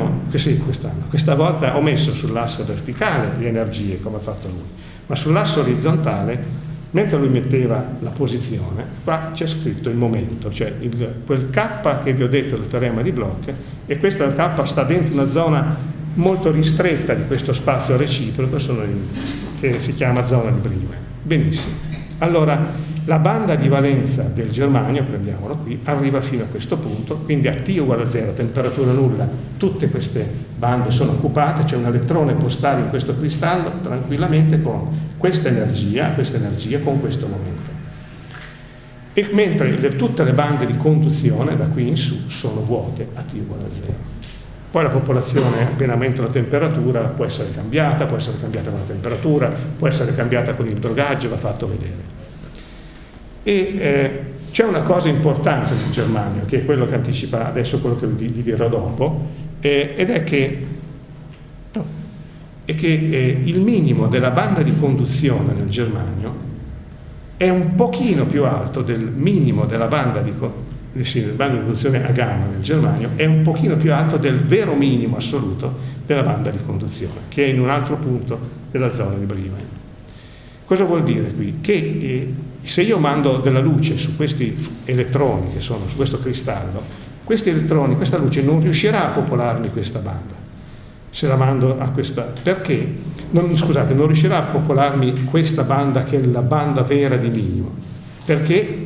questa volta ho messo sull'asse verticale le energie, come ha fatto lui, ma sull'asse orizzontale, mentre lui metteva la posizione, qua c'è scritto il momento, cioè quel K che vi ho detto del teorema di Bloch, e questo K sta dentro una zona molto ristretta di questo spazio reciproco, che si chiama zona di Brillouin. Benissimo. Allora, la banda di valenza del germanio, prendiamolo qui, arriva fino a questo punto, quindi a T uguale a 0, temperatura nulla, tutte queste bande sono occupate, c'è un elettrone postale in questo cristallo, tranquillamente con questa energia, con questo momento. E mentre tutte le bande di conduzione, da qui in su, sono vuote a T uguale a 0. Poi la popolazione, appena aumenta la temperatura, può essere cambiata con la temperatura, può essere cambiata con il drogaggio, l'ha fatto vedere. E c'è una cosa importante nel germanio, che è quello che anticipa adesso quello che vi dirò dopo, ed è che il minimo della banda di conduzione nel germanio è un pochino più alto del minimo della banda di conduzione a gamma nel germanio, è un pochino più alto del vero minimo assoluto della banda di conduzione, che è in un altro punto della zona di Brillouin. Cosa vuol dire qui? Che se io mando della luce su questi elettroni che sono su questo cristallo, questi elettroni, questa luce non riuscirà a popolarmi questa banda. Se la mando a questa, perché? Non riuscirà a popolarmi questa banda che è la banda vera di minimo. Perché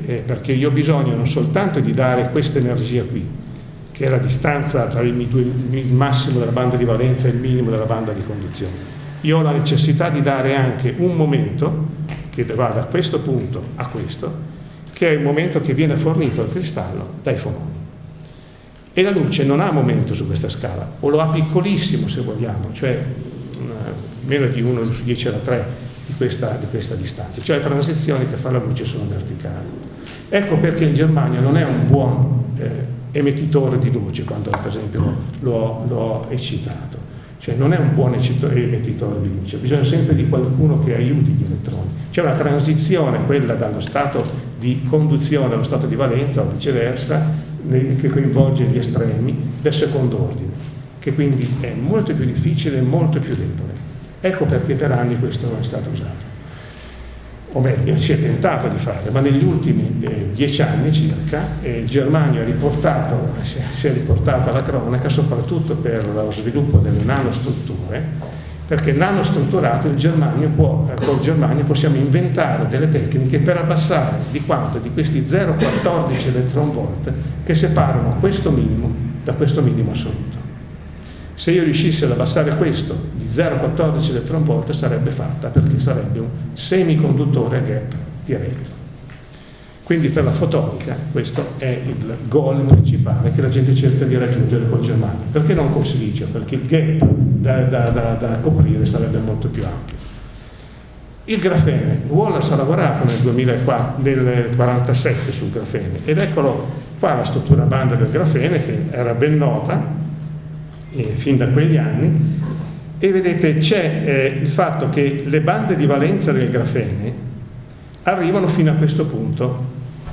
perché io ho bisogno non soltanto di dare questa energia qui, che è la distanza tra il massimo della banda di valenza e il minimo della banda di conduzione. Io ho la necessità di dare anche un momento che va da questo punto a questo, che è il momento che viene fornito al cristallo dai fotoni. E la luce non ha momento su questa scala, o lo ha piccolissimo se vogliamo, cioè meno di 1 su 10 alla 3 di questa distanza, cioè le transizioni che fa la luce sono verticali. Ecco perché il germanio non è un buon emettitore di luce, quando per esempio l'ho eccitato, cioè non è un buon emettitore di luce, bisogna sempre di qualcuno che aiuti gli elettroni. C'è una transizione, quella dallo stato di conduzione allo stato di valenza o viceversa, che coinvolge gli estremi del secondo ordine, che quindi è molto più difficile e molto più debole. Ecco perché per anni questo non è stato usato. O meglio, si è tentato di fare, ma negli ultimi 10 anni circa il germanio si è riportato alla cronaca soprattutto per lo sviluppo delle nanostrutture, perché nanostrutturato col germanio possiamo inventare delle tecniche per abbassare di quanto di questi 0,14 eletronvolt che separano questo minimo da questo minimo assoluto. Se io riuscissi ad abbassare questo di 0,14 eletronvolt sarebbe fatta, perché sarebbe un semiconduttore a gap diretto. Quindi per la fotonica questo è il goal principale che la gente cerca di raggiungere col germanio. Perché non col silicio? Perché il gap da coprire sarebbe molto più ampio. Il grafene, Wallace ha lavorato nel 1947 sul grafene, ed eccolo qua la struttura banda del grafene, che era ben nota fin da quegli anni, e vedete c'è il fatto che le bande di valenza del grafene arrivano fino a questo punto,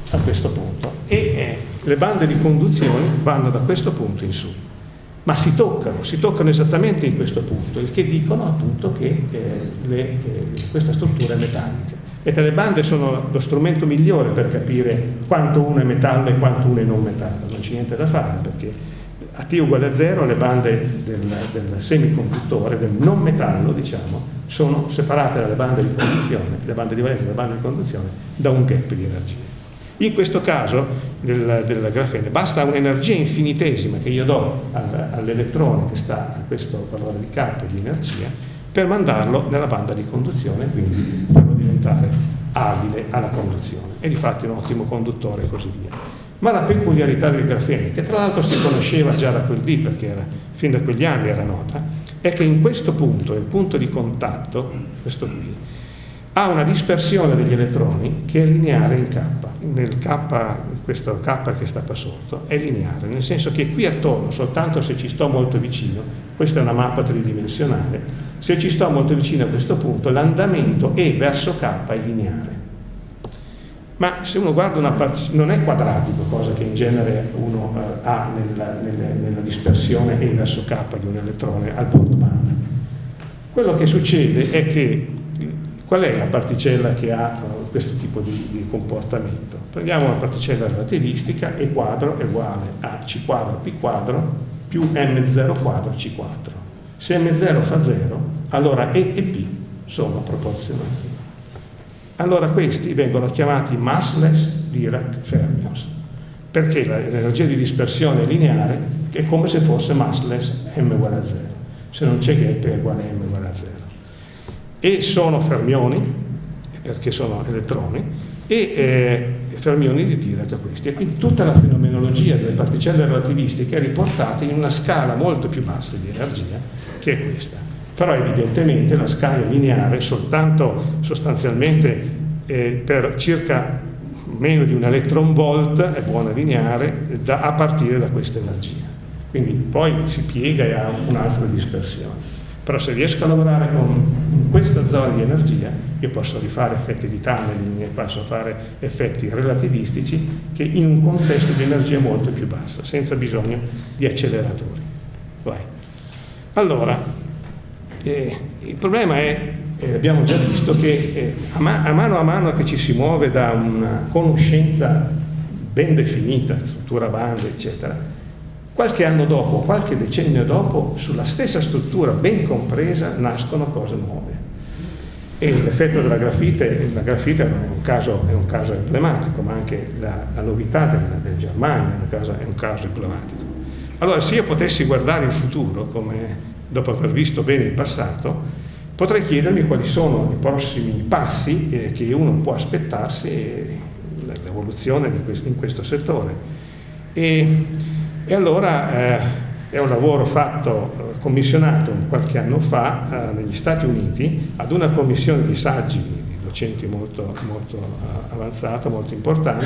e le bande di conduzione vanno da questo punto in su, ma si toccano esattamente in questo punto, il che dicono appunto che questa struttura è metallica. E le bande sono lo strumento migliore per capire quanto uno è metallo e quanto uno è non metallo, non c'è niente da fare, perché a T uguale a 0 le bande del semiconduttore, del non metallo, diciamo, sono separate dalle bande di conduzione, le bande di valenza e le bande di conduzione, da un gap di energia. In questo caso del grafene basta un'energia infinitesima che io do all'elettrone che sta a questo valore di K di energia per mandarlo nella banda di conduzione, quindi farlo diventare abile alla conduzione, e difatti è un ottimo conduttore e così via. Ma la peculiarità del grafene, che tra l'altro si conosceva già da quel lì, perché fin da quegli anni era nota, è che in questo punto, il punto di contatto, questo qui, ha una dispersione degli elettroni che è lineare in K. Nel K, questo K che sta qua sotto, è lineare, nel senso che qui attorno, soltanto se ci sto molto vicino, questa è una mappa tridimensionale, se ci sto molto vicino a questo punto, l'andamento E verso K è lineare. Ma se uno guarda una non è quadratico, cosa che in genere uno ha nella dispersione E verso K di un elettrone al bordo banda. Quello che succede è che qual è la particella che ha questo tipo di comportamento? Prendiamo una particella relativistica, E quadro è uguale a C quadro P quadro più M0 quadro C quadro. Se M0 fa 0, allora E e P sono proporzionali. Allora questi vengono chiamati massless Dirac fermions, perché l'energia di dispersione è lineare, è come se fosse massless M uguale a 0. Se non c'è gap è uguale a M uguale a 0. E sono fermioni, perché sono elettroni, e fermioni di Dirac a questi. E quindi tutta la fenomenologia delle particelle relativistiche è riportata in una scala molto più bassa di energia, che è questa. Però evidentemente la scala è lineare soltanto sostanzialmente per circa meno di un electronvolt, è buona lineare, a partire da questa energia. Quindi poi si piega e ha un'altra dispersione. Però se riesco a lavorare con questa zona di energia, io posso rifare effetti di tunneling, posso fare effetti relativistici che in un contesto di energia molto più bassa, senza bisogno di acceleratori. Vai. Allora, il problema è, abbiamo già visto, che a mano che ci si muove da una conoscenza ben definita, struttura banda, eccetera, qualche anno dopo, qualche decennio dopo, sulla stessa struttura ben compresa nascono cose nuove. E l'effetto della grafite è un caso emblematico, ma anche la novità del germanio è un caso emblematico. Allora, se io potessi guardare il futuro, come dopo aver visto bene il passato, potrei chiedermi quali sono i prossimi passi che uno può aspettarsi, l'evoluzione in questo settore. E allora è un lavoro commissionato qualche anno fa negli Stati Uniti ad una commissione di saggi, di docenti molto avanzata, molto importanti,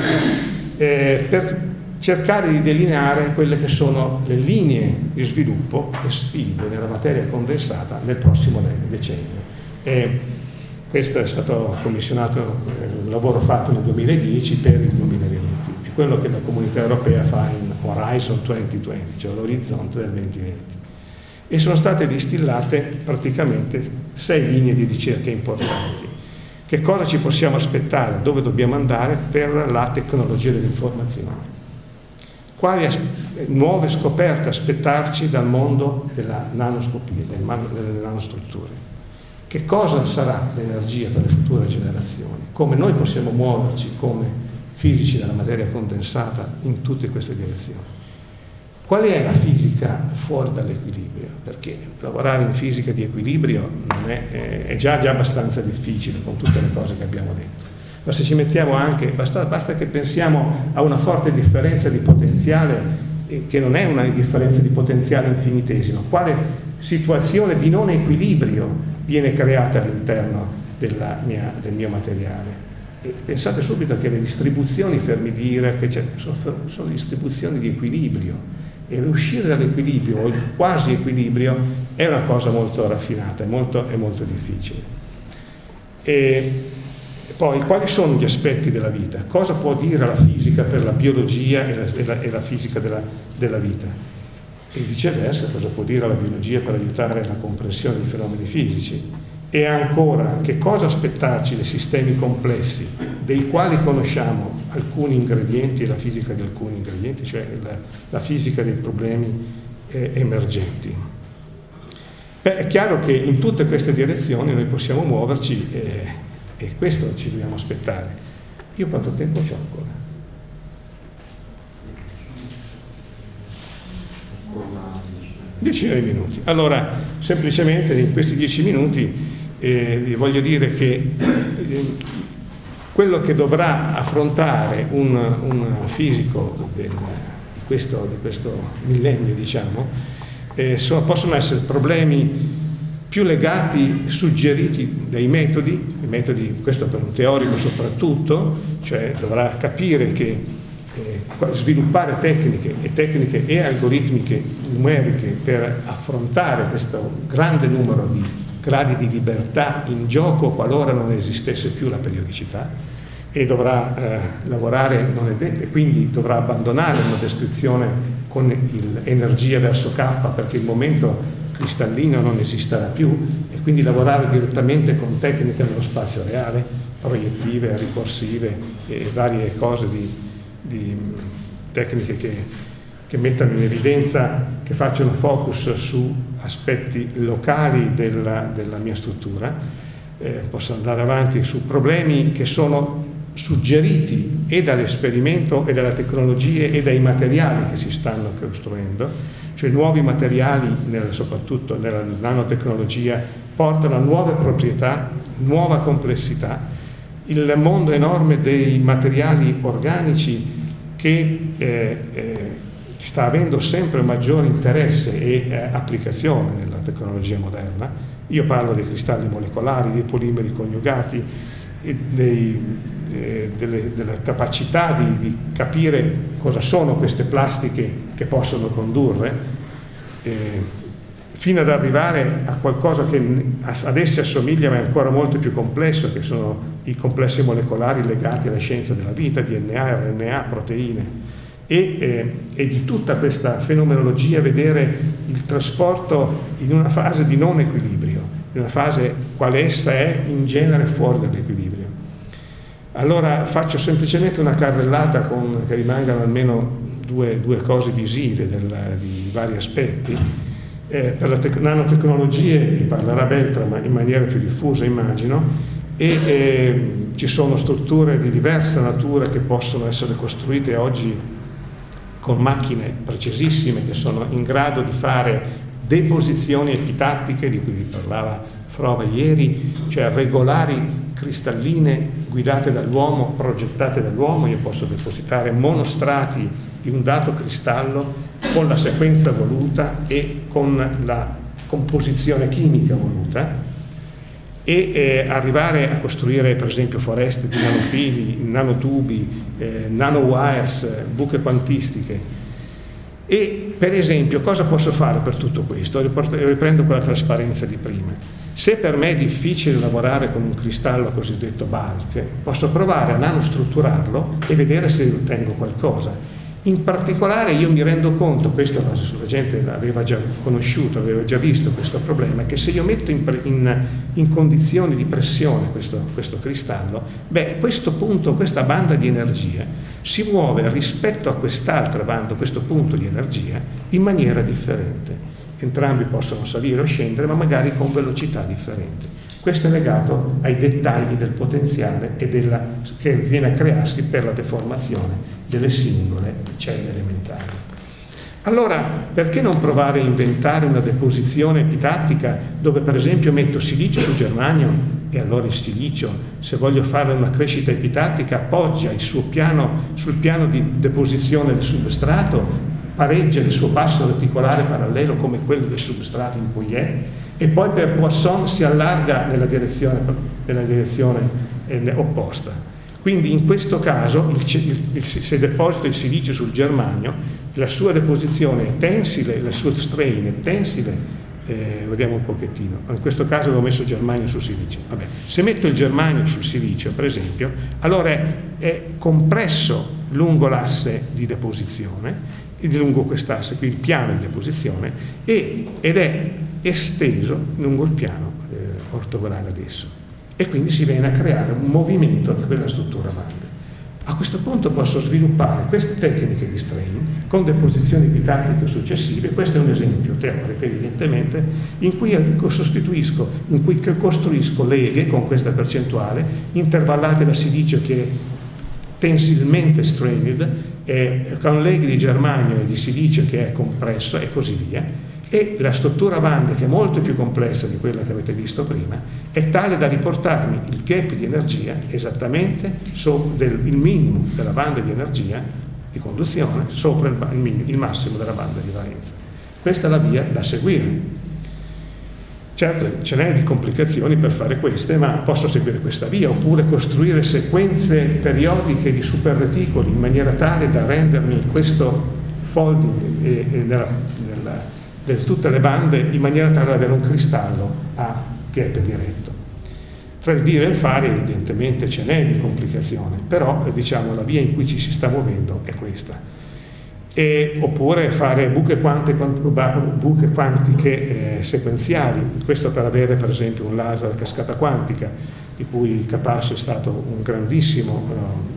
per cercare di delineare quelle che sono le linee di sviluppo e sfide nella materia condensata nel prossimo decennio. E questo è stato commissionato, un lavoro fatto nel 2010 per il 2020, è quello che la Comunità Europea fa in Horizon 2020, cioè l'orizzonte del 2020. E sono state distillate praticamente 6 linee di ricerca importanti. Che cosa ci possiamo aspettare, dove dobbiamo andare per la tecnologia dell'informazione? Quali nuove scoperte aspettarci dal mondo della nanoscopia, delle nanostrutture? Che cosa sarà l'energia per le future generazioni? Come noi possiamo muoverci come fisici della materia condensata in tutte queste direzioni? Qual è la fisica fuori dall'equilibrio? Perché lavorare in fisica di equilibrio non è già abbastanza difficile con tutte le cose che abbiamo detto. Ma se ci mettiamo anche, basta che pensiamo a una forte differenza di potenziale, che non è una differenza di potenziale infinitesima, quale situazione di non equilibrio viene creata all'interno del mio materiale. E pensate subito che le distribuzioni Fermi-Dirac sono distribuzioni di equilibrio, e uscire dall'equilibrio o il quasi equilibrio è una cosa molto raffinata, è molto difficile. E poi, quali sono gli aspetti della vita? Cosa può dire la fisica per la biologia e la fisica della vita? E viceversa, cosa può dire la biologia per aiutare la comprensione dei fenomeni fisici? E ancora, che cosa aspettarci dai sistemi complessi, dei quali conosciamo alcuni ingredienti e la fisica di alcuni ingredienti, cioè la fisica dei problemi emergenti? Beh, è chiaro che in tutte queste direzioni noi possiamo muoverci e questo ci dobbiamo aspettare. Io quanto tempo c'ho ancora? 10 minuti. Allora, semplicemente in questi 10 minuti vi voglio dire che quello che dovrà affrontare un fisico di questo millennio, diciamo, possono essere problemi più legati, suggeriti dai metodi, questo per un teorico soprattutto, cioè dovrà capire che sviluppare tecniche e algoritmiche numeriche per affrontare questo grande numero di gradi di libertà in gioco qualora non esistesse più la periodicità, e dovrà lavorare, non è detto, e quindi dovrà abbandonare una descrizione con l'energia verso K, perché il momento cristallino non esisterà più, e quindi lavorare direttamente con tecniche nello spazio reale, proiettive, ricorsive e varie cose di tecniche che mettano in evidenza, che facciano focus su aspetti locali della mia struttura, posso andare avanti su problemi che sono suggeriti e dall'esperimento e dalle tecnologie e dai materiali che si stanno costruendo, cioè nuovi materiali, soprattutto nella nanotecnologia, portano a nuove proprietà, nuova complessità. Il mondo enorme dei materiali organici che sta avendo sempre maggiore interesse e applicazione nella tecnologia moderna. Io parlo dei cristalli molecolari, dei polimeri coniugati, della capacità di capire cosa sono queste plastiche che possono condurre, fino ad arrivare a qualcosa che ad esse assomiglia ma è ancora molto più complesso, che sono i complessi molecolari legati alla scienza della vita, DNA, RNA, proteine, e di tutta questa fenomenologia vedere il trasporto in una fase di non equilibrio, in una fase quale essa è in genere fuori dall'equilibrio. Allora faccio semplicemente una carrellata che rimangano almeno due cose visive di vari aspetti. per le nanotecnologie vi parlerà Beltra, ma in maniera più diffusa immagino, e ci sono strutture di diversa natura che possono essere costruite oggi con macchine precisissime che sono in grado di fare deposizioni epitattiche di cui vi parlava Frova ieri, cioè regolari cristalline guidate dall'uomo, progettate dall'uomo. Io posso depositare monostrati di un dato cristallo con la sequenza voluta e con la composizione chimica voluta e arrivare a costruire per esempio foreste di nanofili, nanotubi, nanowires, buche quantistiche. E per esempio cosa posso fare per tutto questo? Riprendo quella trasparenza di prima. Se per me è difficile lavorare con un cristallo cosiddetto bulk, posso provare a nanostrutturarlo e vedere se ottengo qualcosa. In particolare io mi rendo conto, questo la gente l'aveva già conosciuto, aveva già visto questo problema, che se io metto in condizioni di pressione questo cristallo, a questo punto, questa banda di energia si muove rispetto a quest'altra banda, questo punto di energia, in maniera differente. Entrambi possono salire o scendere, ma magari con velocità differenti. Questo è legato ai dettagli del potenziale e che viene a crearsi per la deformazione delle singole celle elementari. Allora, perché non provare a inventare una deposizione epitattica dove per esempio metto silicio su germanio e allora il silicio, se voglio fare una crescita epitattica, appoggia il suo piano sul piano di deposizione del substrato, pareggia il suo passo reticolare parallelo come quello del substrato in cui è, e poi per Poisson si allarga nella direzione opposta. Quindi in questo caso, se deposito il silicio sul germanio, la sua deposizione è tensile, il suo strain è tensile, vediamo un pochettino, in questo caso avevo messo germanio sul silicio. Vabbè. Se metto il germanio sul silicio, per esempio, allora è compresso lungo l'asse di deposizione, lungo quest'asse, qui il piano di deposizione, ed è esteso lungo il piano ortogonale ad esso. E quindi si viene a creare un movimento di quella struttura bande. A questo punto posso sviluppare queste tecniche di strain con deposizioni epitattiche successive. Questo è un esempio teorico, evidentemente, in cui costruisco leghe con questa percentuale, intervallate da silicio che è tensilmente strained, con leghe di germanio e di silicio che è compresso e così via. E la struttura bande, che è molto più complessa di quella che avete visto prima, è tale da riportarmi il gap di energia esattamente il minimo della banda di energia di conduzione sopra il massimo della banda di valenza. Questa è la via da seguire. Certo, ce n'è di complicazioni per fare queste, ma posso seguire questa via, oppure costruire sequenze periodiche di superreticoli in maniera tale da rendermi questo folding di tutte le bande in maniera tale da avere un cristallo a gap diretto. Tra il dire e il fare evidentemente ce n'è di complicazione, però diciamo la via in cui ci si sta muovendo è questa. Oppure fare buche quantiche sequenziali, questo per avere per esempio un laser a cascata quantica, di cui Capasso è stato un grandissimo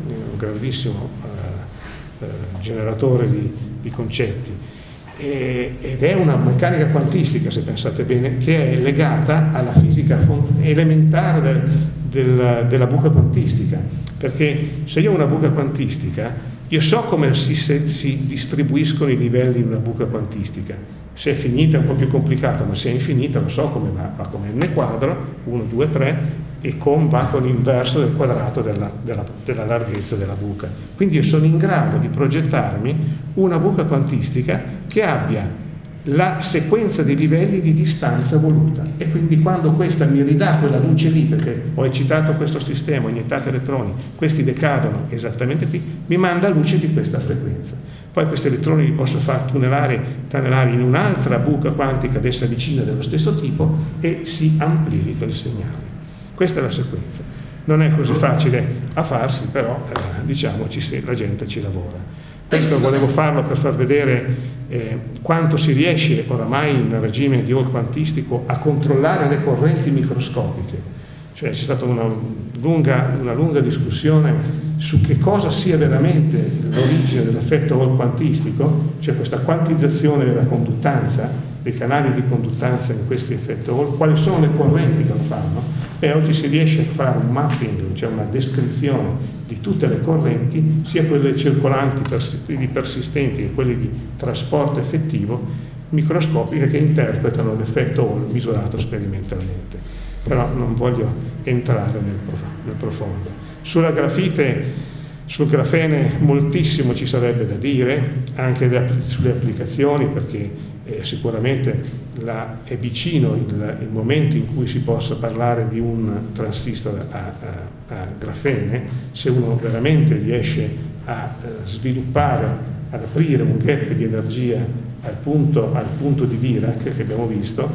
generatore di concetti. Ed è una meccanica quantistica, se pensate bene, che è legata alla fisica elementare della buca quantistica, perché se io ho una buca quantistica, io so come si distribuiscono i livelli in una buca quantistica. Se è finita è un po' più complicato, ma se è infinita lo so come va come n quadro, 1, 2, 3, e va con l'inverso del quadrato della larghezza della buca. Quindi io sono in grado di progettarmi una buca quantistica che abbia la sequenza dei livelli di distanza voluta, e quindi quando questa mi ridà quella luce lì, perché ho eccitato questo sistema, ho iniettato elettroni, questi decadono esattamente qui, mi manda luce di questa frequenza. Poi questi elettroni li posso far tunnelare in un'altra buca quantica ad essa vicina dello stesso tipo e si amplifica il segnale. Questa è la sequenza. Non è così facile a farsi, però la gente ci lavora. Questo volevo farlo per far vedere quanto si riesce oramai in regime di Hall quantistico a controllare le correnti microscopiche. Cioè c'è stata una lunga discussione su che cosa sia veramente l'origine dell'effetto Hall quantistico, cioè questa quantizzazione della conduttanza, dei canali di conduttanza in questi effetti Hall, quali sono le correnti che lo fanno, e oggi si riesce a fare un mapping, cioè una descrizione di tutte le correnti, sia quelle circolanti persistenti che quelle di trasporto effettivo, microscopiche, che interpretano l'effetto Hall misurato sperimentalmente. Però non voglio entrare nel profondo. Sulla grafite, sul grafene moltissimo ci sarebbe da dire, anche sulle applicazioni, perché sicuramente è vicino il momento in cui si possa parlare di un transistor a grafene, se uno veramente riesce a sviluppare, ad aprire un gap di energia al punto di Dirac che abbiamo visto.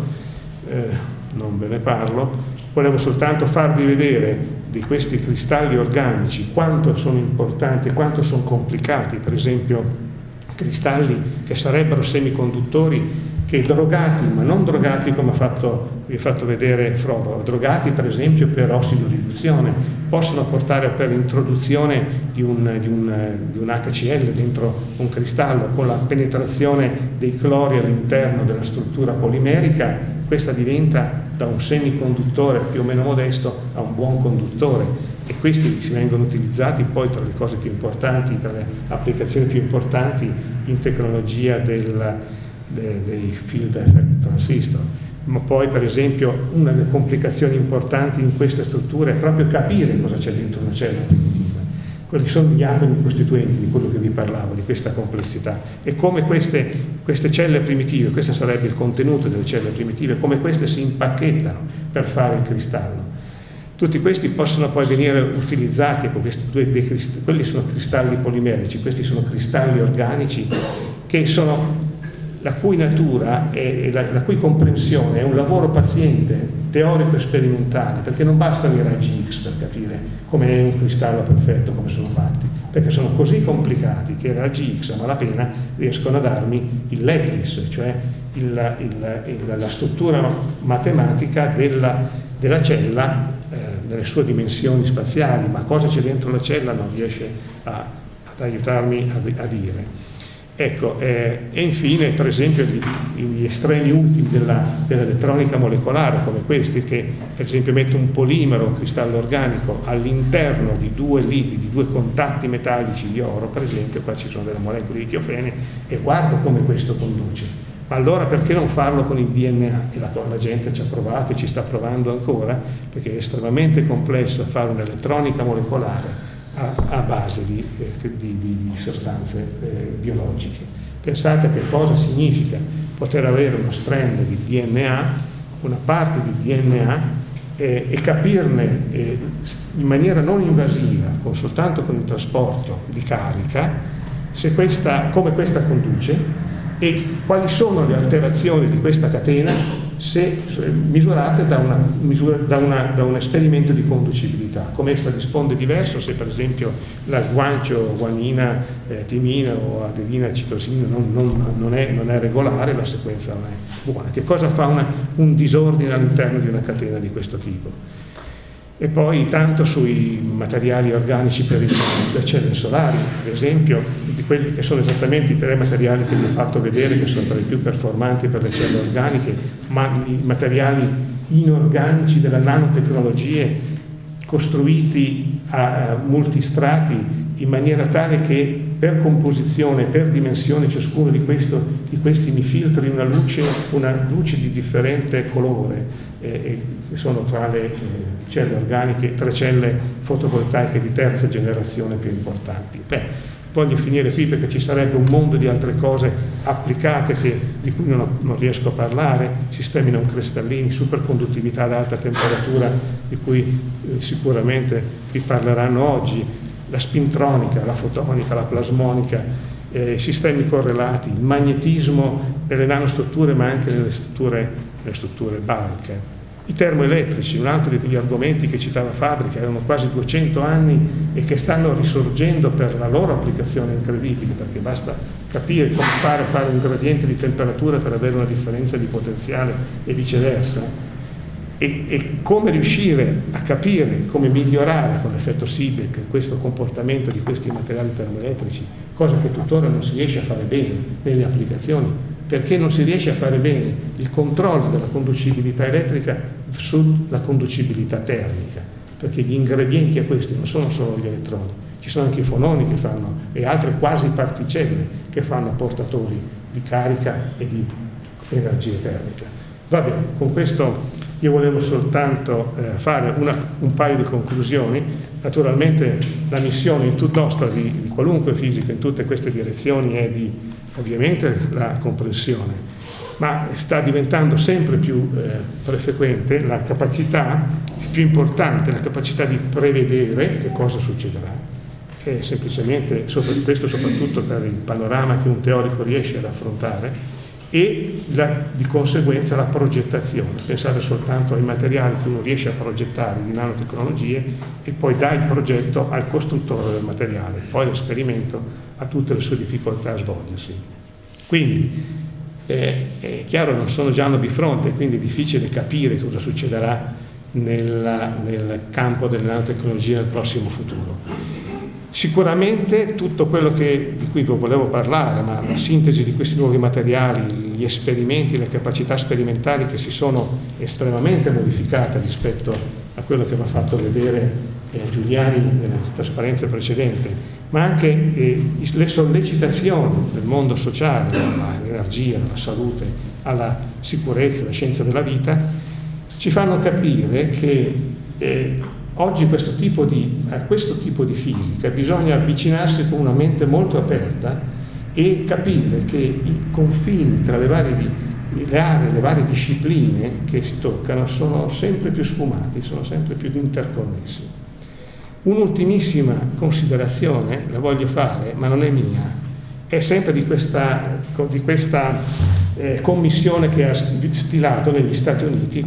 Non ve ne parlo, volevo soltanto farvi vedere di questi cristalli organici quanto sono importanti, quanto sono complicati, per esempio cristalli che sarebbero semiconduttori, che drogati, ma non drogati come vi ha fatto vedere Frodo, drogati per esempio per ossidoriduzione, possono portare per l'introduzione di un HCl dentro un cristallo, con la penetrazione dei clori all'interno della struttura polimerica, questa diventa da un semiconduttore più o meno modesto a un buon conduttore, e questi si vengono utilizzati poi tra le cose più importanti, tra le applicazioni più importanti in tecnologia dei field effect transistor. Ma poi per esempio una delle complicazioni importanti in queste strutture è proprio capire cosa c'è dentro una cella primitiva. Quelli sono gli atomi costituenti di quello che vi parlavo, di questa complessità, e come queste celle primitive, questo sarebbe il contenuto delle celle primitive, come queste si impacchettano per fare il cristallo. Tutti questi possono poi venire utilizzati, quelli sono cristalli polimerici, questi sono cristalli organici che sono la cui natura e la cui comprensione è un lavoro paziente, teorico e sperimentale, perché non bastano i raggi X per capire come è un cristallo perfetto, come sono fatti, perché sono così complicati che i raggi X a malapena riescono a darmi il lattice, cioè la struttura matematica della cella nelle sue dimensioni spaziali, ma cosa c'è dentro la cella non riesce ad aiutarmi a dire. Ecco, e infine per esempio gli estremi ultimi dell'elettronica molecolare, come questi, che per esempio metto un polimero, un cristallo organico all'interno di due liti, di due contatti metallici di oro, per esempio, qua ci sono delle molecole di tiofene, e guardo come questo conduce. Ma allora perché non farlo con il DNA? E la gente ci ha provato e ci sta provando ancora, perché è estremamente complesso fare un'elettronica molecolare a base di sostanze biologiche. Pensate che cosa significa poter avere uno strand di DNA, una parte di DNA, e capirne in maniera non invasiva, soltanto con il trasporto di carica, come questa conduce e quali sono le alterazioni di questa catena se misurate da un esperimento di conducibilità, come essa risponde diverso se per esempio la guancio, guanina, timina o adenina, citosina non è regolare, la sequenza non è buona. Che cosa fa un disordine all'interno di una catena di questo tipo? E poi tanto sui materiali organici per le celle solari, per esempio, di quelli che sono esattamente i tre materiali che vi ho fatto vedere, che sono tra i più performanti per le celle organiche, ma i materiali inorganici della nanotecnologie costruiti a multistrati in maniera tale che per composizione, per dimensione ciascuno di questi mi filtri una luce di differente colore, che sono tra le celle organiche, tra le celle fotovoltaiche di terza generazione più importanti. Voglio finire qui perché ci sarebbe un mondo di altre cose applicate di cui non riesco a parlare, sistemi non cristallini, superconduttività ad alta temperatura di cui sicuramente vi parleranno oggi, la spintronica, la fotonica, la plasmonica, sistemi correlati, il magnetismo nelle nanostrutture ma anche nelle strutture bulk. I termoelettrici, un altro di quegli argomenti che citava Fabbrica, erano quasi 200 anni e che stanno risorgendo per la loro applicazione incredibile, perché basta capire come fare un gradiente di temperatura per avere una differenza di potenziale e viceversa. e come riuscire a capire come migliorare con l'effetto Seebeck questo comportamento di questi materiali termoelettrici, cosa che tuttora non si riesce a fare bene nelle applicazioni, perché non si riesce a fare bene il controllo della conducibilità elettrica sulla conducibilità termica, perché gli ingredienti a questi non sono solo gli elettroni, ci sono anche i fononi che fanno, e altre quasi particelle che fanno portatori di carica e di energia termica. Va bene, con questo io volevo soltanto fare un paio di conclusioni. Naturalmente la missione nostra di qualunque fisica in tutte queste direzioni è di, ovviamente, la comprensione, ma sta diventando sempre più frequente la capacità, più importante, la capacità di prevedere che cosa succederà. E semplicemente, questo soprattutto per il panorama che un teorico riesce ad affrontare, e di conseguenza la progettazione, pensare soltanto ai materiali che uno riesce a progettare di nanotecnologie e poi dà il progetto al costruttore del materiale, poi l'esperimento ha tutte le sue difficoltà a svolgersi. Quindi è chiaro, non sono già di fronte, quindi è difficile capire cosa succederà nel campo delle nanotecnologie nel prossimo futuro. Sicuramente tutto quello di cui volevo parlare, ma la sintesi di questi nuovi materiali, gli esperimenti, le capacità sperimentali che si sono estremamente modificate rispetto a quello che aveva fatto vedere Giuliani nella trasparenza precedente, ma anche le sollecitazioni del mondo sociale, all'energia, alla salute, alla sicurezza, alla scienza della vita, ci fanno capire che oggi a questo tipo di fisica bisogna avvicinarsi con una mente molto aperta e capire che i confini tra le aree, le varie discipline che si toccano sono sempre più sfumati, sono sempre più interconnessi. Un'ultimissima considerazione la voglio fare, ma non è mia, è sempre di questa commissione che ha stilato negli Stati Uniti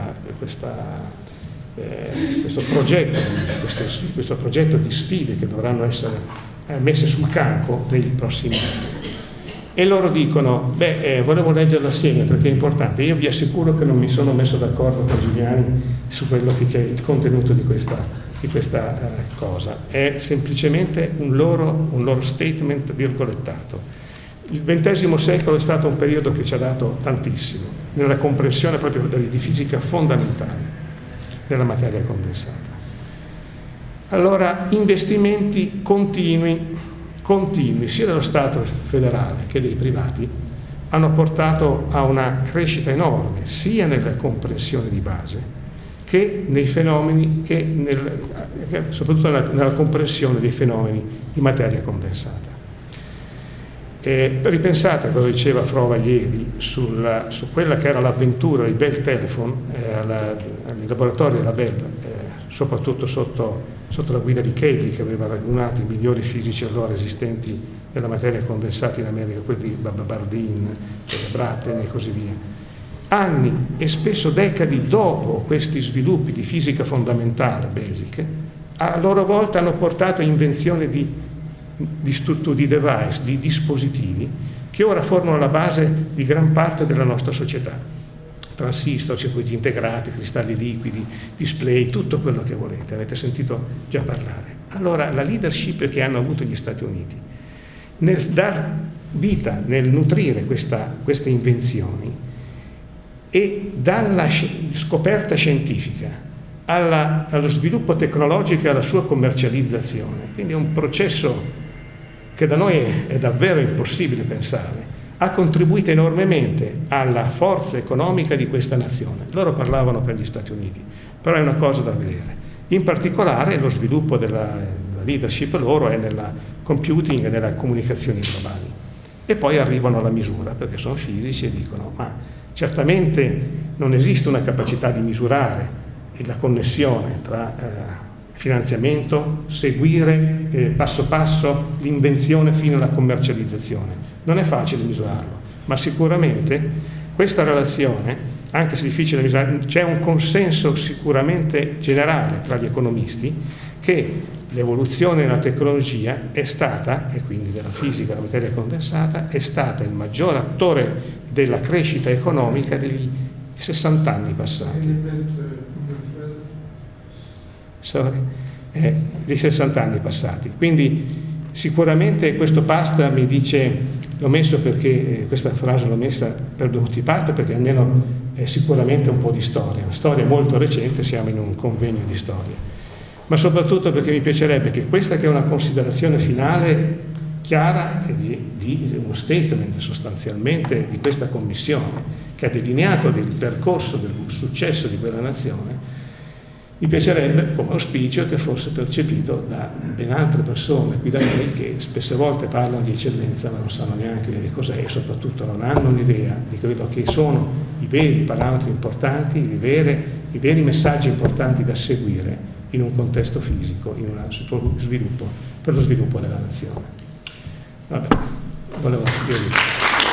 questo progetto di sfide che dovranno essere messe sul campo nei prossimi anni. E loro dicono, volevo leggerla assieme perché è importante, io vi assicuro che non mi sono messo d'accordo con Giuliani su quello che c'è il contenuto di questa cosa, è semplicemente un loro statement virgolettato. Il XX secolo è stato un periodo che ci ha dato tantissimo, nella comprensione proprio di fisica fondamentale della materia condensata. Allora, investimenti continui sia dello Stato federale che dei privati hanno portato a una crescita enorme sia nella comprensione di base che nei fenomeni, soprattutto nella comprensione dei fenomeni di materia condensata. Ripensate a cosa diceva Frova ieri su quella che era l'avventura di Bell Telephone nei laboratori della Bell, soprattutto sotto la guida di Cayley, che aveva ragunato i migliori fisici allora esistenti della materia condensata in America, quelli di Bardeen, Brattain e così via. Anni e spesso decadi dopo questi sviluppi di fisica fondamentale, basic, a loro volta hanno portato a invenzioni di strutture, di device, di dispositivi che ora formano la base di gran parte della nostra società. Transistor, circuiti integrati, cristalli liquidi, display, tutto quello che volete, avete sentito già parlare. Allora la leadership che hanno avuto gli Stati Uniti nel dar vita, nel nutrire queste invenzioni e dalla scoperta scientifica allo sviluppo tecnologico e alla sua commercializzazione, quindi è un processo che da noi è davvero impossibile pensare, ha contribuito enormemente alla forza economica di questa nazione. Loro parlavano per gli Stati Uniti, però è una cosa da vedere. In particolare lo sviluppo della leadership loro è nella computing e nelle comunicazioni globali. E poi arrivano alla misura, perché sono fisici e dicono, ma certamente non esiste una capacità di misurare la connessione tra finanziamento, seguire passo passo l'invenzione fino alla commercializzazione. Non è facile misurarlo, ma sicuramente questa relazione, anche se è difficile misurare, c'è un consenso sicuramente generale tra gli economisti che l'evoluzione della tecnologia è stata, e quindi della fisica, della materia condensata, è stata il maggior attore della crescita economica degli 60 anni passati. Di 60 anni passati. Quindi sicuramente questo Pasta mi dice, l'ho messo perché, questa frase l'ho messa per due motivi. Pasta perché almeno è sicuramente un po' di storia, una storia molto recente, siamo in un convegno di storia, ma soprattutto perché mi piacerebbe che questa, che è una considerazione finale chiara e di uno statement sostanzialmente di questa commissione che ha delineato il percorso del successo di quella nazione, mi piacerebbe come auspicio che fosse percepito da ben altre persone qui da noi che spesse volte parlano di eccellenza ma non sanno neanche cos'è e soprattutto non hanno un'idea di quello che sono i veri parametri importanti, i veri messaggi importanti da seguire in un contesto fisico, in uno sviluppo, per lo sviluppo della nazione. Vabbè, volevo dire.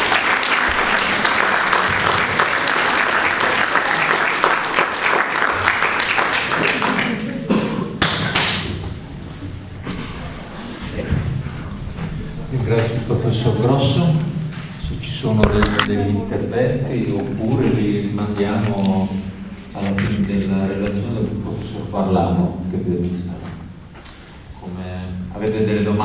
Ringrazio il professor Grosso, se ci sono degli interventi oppure li rimandiamo alla fine della relazione del professor Parlano, che come avete delle domande.